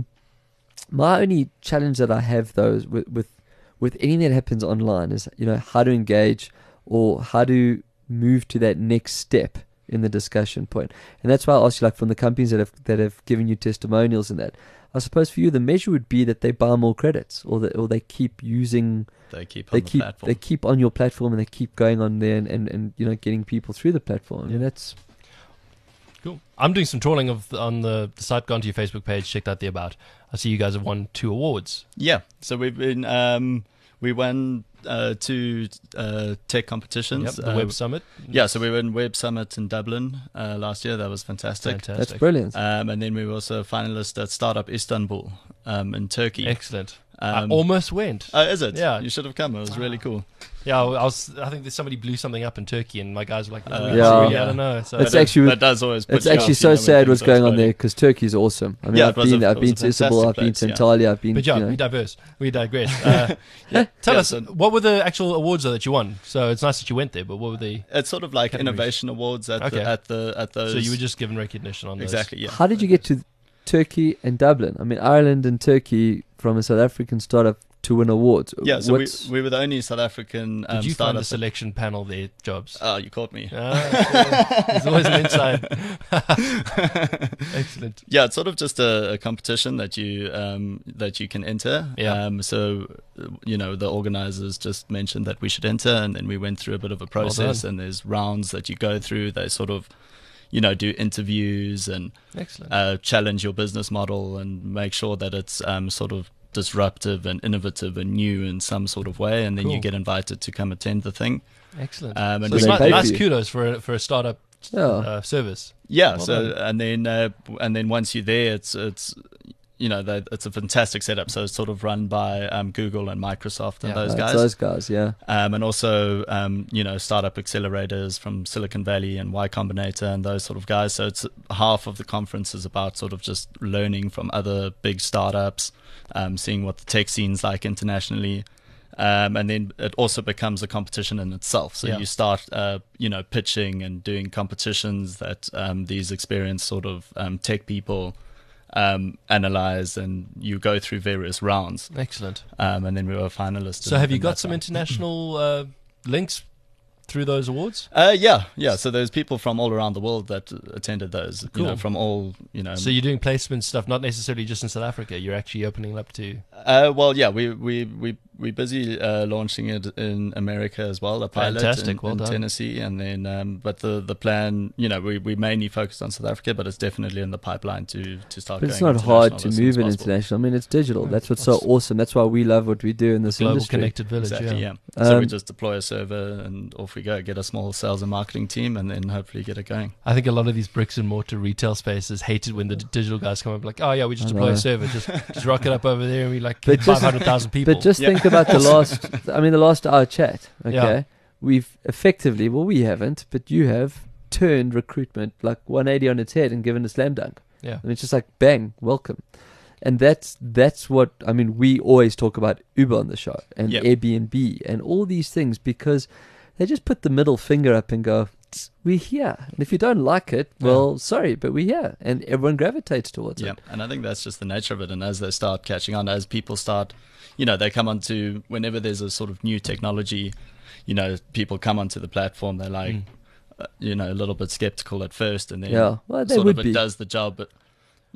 my only challenge that I have though is with with with anything that happens online is, you know, how to engage or how to move to that next step in the discussion point. And that's why I asked you, like, from the companies that have that have given you testimonials and that, I suppose for you the measure would be that they buy more credits, or that or they keep using They keep on they the keep platform. they keep on your platform, and they keep going on there and, and, and you know, getting people through the platform. I mean, Yeah. that's Cool. I'm doing some trawling of on the, the site. Gone to your Facebook page, checked out the about. I see you guys have won two awards. Yeah, so we've been um, we won uh, two uh, tech competitions. Yep, the Uh, Web Summit. Yeah, so we were in Web Summit in Dublin uh, last year. That was fantastic. Fantastic. that's brilliant. Um, and then we were also a finalist at Startup Istanbul um, in Turkey. Excellent. Um, I almost went. Oh, is it? Yeah. You should have come. It was really cool. Yeah, I was. I think there's somebody blew something up in Turkey, and my guys were like, Uh, Yeah. really, I don't know. So It's That- actually- that does always. Put It's you actually off, so you know, when sad things what's are going on exploding. there, because Turkey's awesome. I mean, Yeah, it I've was been a- I've it been was a to Istanbul, I've fantastic been to place, yeah. Antalya, I've been. But yeah, you know, we diverse. We digress. Uh, tell Yeah, us, so- what were the actual awards though that you won? So it's nice that you went there, but what were the? It's sort of like Categories. innovation awards at Okay. the at the at those. So you were just given recognition on those. exactly yeah. How did you get to Turkey and Dublin? I mean, Ireland and Turkey, from a South African startup to win awards. Yeah, so we, What's- we were the only South African um, Did you find the startup. selection panel there, Jobs? Oh, you caught me. Ah, there's always an inside. Excellent. Yeah, it's sort of just a, a competition that you um, that you can enter. Yeah. Um, so, uh, you know, the organizers just mentioned that we should enter, and then we went through a bit of a process. done. And there's rounds that you go through. They sort of, you know, do interviews and Excellent. uh, challenge your business model and make sure that it's um, sort of disruptive and innovative and new in some sort of way. And then you Cool. get invited to come attend the thing. Excellent. Um, and So It's they ni- pay for nice you. kudos for a, for a startup Yeah. uh, service. Yeah. Well so done. and then uh, and then once you're there, it's it's you know that it's a fantastic setup. So it's sort of run by um, Google and Microsoft and Yeah. those That's guys. those guys, yeah. Um, and also, um, you know, startup accelerators from Silicon Valley and Y Combinator and those sort of guys. So it's half of the conference is about sort of just learning from other big startups, um, seeing what the tech scene's like internationally. Um, and then it also becomes a competition in itself. So Yeah. you start, uh, you know, pitching and doing competitions that um, these experienced sort of um, tech people um, analyze, and you go through various rounds. Excellent. Um, and then we were finalists. So in- have you in got that some round. international uh, links through those awards? Uh, yeah, yeah. So there's people from all around the world that attended those. You Cool. know, from all you know. So you're doing placement stuff, not necessarily just in South Africa. You're actually opening up to. uh, well, yeah, we we we we're busy uh, launching it in America as well. A pilot Fantastic, in, well in done. Tennessee, and then um, but the the plan, you know, we we mainly focused on South Africa, but it's definitely in the pipeline to to start. But it's going not hard international to as soon move as it possible. international. I mean, it's digital. Yeah, That's what's so that's- awesome. That's why we love what we do in this Global industry. connected village. Exactly, yeah. yeah. So we Um, just deploy a server and off we go. Get a small sales and marketing team, and then hopefully get it going. I think a lot of these bricks and mortar retail spaces hate it when the d- digital guys come up like, oh yeah, we just I deploy know. a server, just just rock it up over there, and we like But just- five hundred thousand people. But just Yeah. think about the last, I mean, the last hour chat, okay? Yeah. We've effectively, well, we haven't, but you have turned recruitment like one eighty on its head and given a slam dunk. yeah, I mean, it's just like, bang, welcome. And that's that's what, I mean, we always talk about Uber on the show and Yep. Airbnb and all these things because they just put the middle finger up and go, "Tsk, we're here. And if you don't like it, well, sorry, but we're here. And everyone gravitates towards Yeah, it. and I think that's just the nature of it. And as they start catching on, as people start, you know, they come onto whenever there's a sort of new technology, you know, people come onto the platform. They're like, Mm. uh, you know, a little bit skeptical at first, and then Yeah, well, they sort would of be. it does the job. But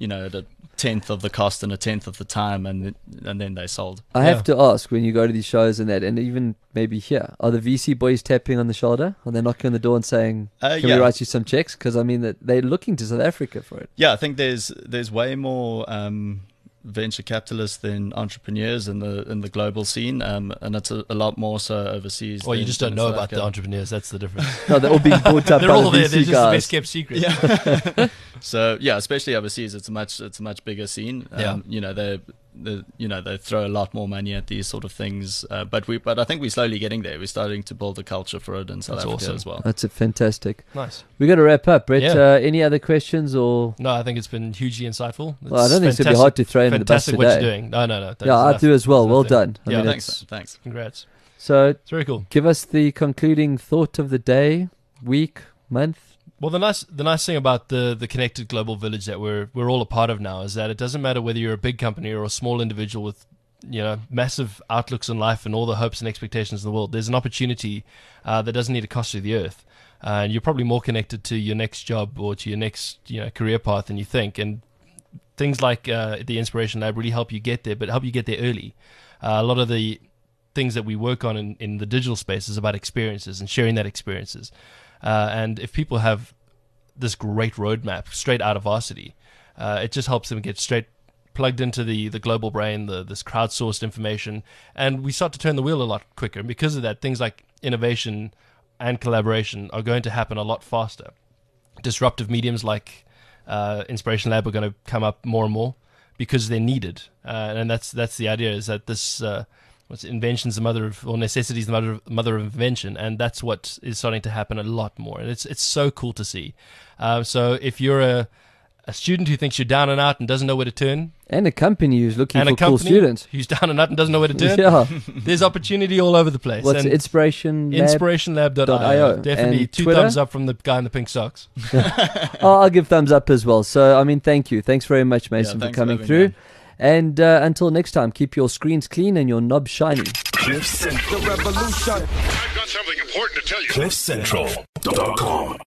you know, at a tenth of the cost and a tenth of the time, and and then they sold. I Yeah. have to ask, when you go to these shows and that, and even maybe here, are the V C boys tapping on the shoulder? Are they knocking on the door and saying, Uh, "Can yeah. we write you some checks?" Because I mean, that they're looking to South Africa for it. Yeah, I think there's there's way more um, venture capitalists than entrepreneurs in the in the global scene, um, and it's a, a lot more so overseas. Well, you than- just don't than know South about the Africa. entrepreneurs. That's the difference. No, they're all being bought up They're by all the there. V They're C just the guys. best kept secret. Yeah. So yeah, especially overseas, it's a much it's a much bigger scene. Um, Yeah. You know, they the you know they throw a lot more money at these sort of things. Uh, but we but I think we're slowly getting there. We're starting to build a culture for it in South That's Africa awesome. as well. That's a fantastic. Nice. We got to wrap up, Brett. Yeah. Uh, any other questions or? No, I think it's been hugely insightful. It's Well, I don't think it's gonna be fantastic- hard to throw in the bus Fantastic what today. you're doing. No, no, no. Yeah, I do as well. Well done. I Yeah, mean, Thanks, it's- thanks. Congrats. So, It's very cool. give us the concluding thought of the day, week, month. Well, the nice the nice thing about the the connected global village that we're we're all a part of now is that it doesn't matter whether you're a big company or a small individual with, you know, massive outlooks on life and all the hopes and expectations in the world. There's an opportunity uh, that doesn't need to cost you the earth, uh, and you're probably more connected to your next job or to your next, you know, career path than you think. And things like uh, the Inspiration Lab really help you get there, but help you get there early. Uh, a lot of the things that we work on in, in the digital space is about experiences and sharing that experiences. Uh, and if people have this great roadmap straight out of varsity, uh, it just helps them get straight plugged into the, the global brain, the this crowdsourced information, and we start to turn the wheel a lot quicker. And because of that, things like innovation and collaboration are going to happen a lot faster. Disruptive mediums like uh, Inspiration Lab are going to come up more and more because they're needed, uh, and that's that's the idea. Is that this uh, what's invention's the mother of, or necessity is the mother of, mother of invention, and that's what is starting to happen a lot more, and it's it's so cool to see. Uh, so if you're a a student who thinks you're down and out and doesn't know where to turn, And a company who's looking and for a cool company students. who's down and out and doesn't know where to turn, Yeah. there's opportunity all over the place. What's and Inspiration Lab? inspiration lab dot i o. Definitely And two Twitter? thumbs up from the guy in the pink socks. Oh, I'll give thumbs up as well. So, I mean, thank you. Thanks very much, Mason, for thanks for coming having through. me And uh, until next time, keep your screens clean and your knobs shiny. Cliff Central. I've got something important to tell you. cliff central dot com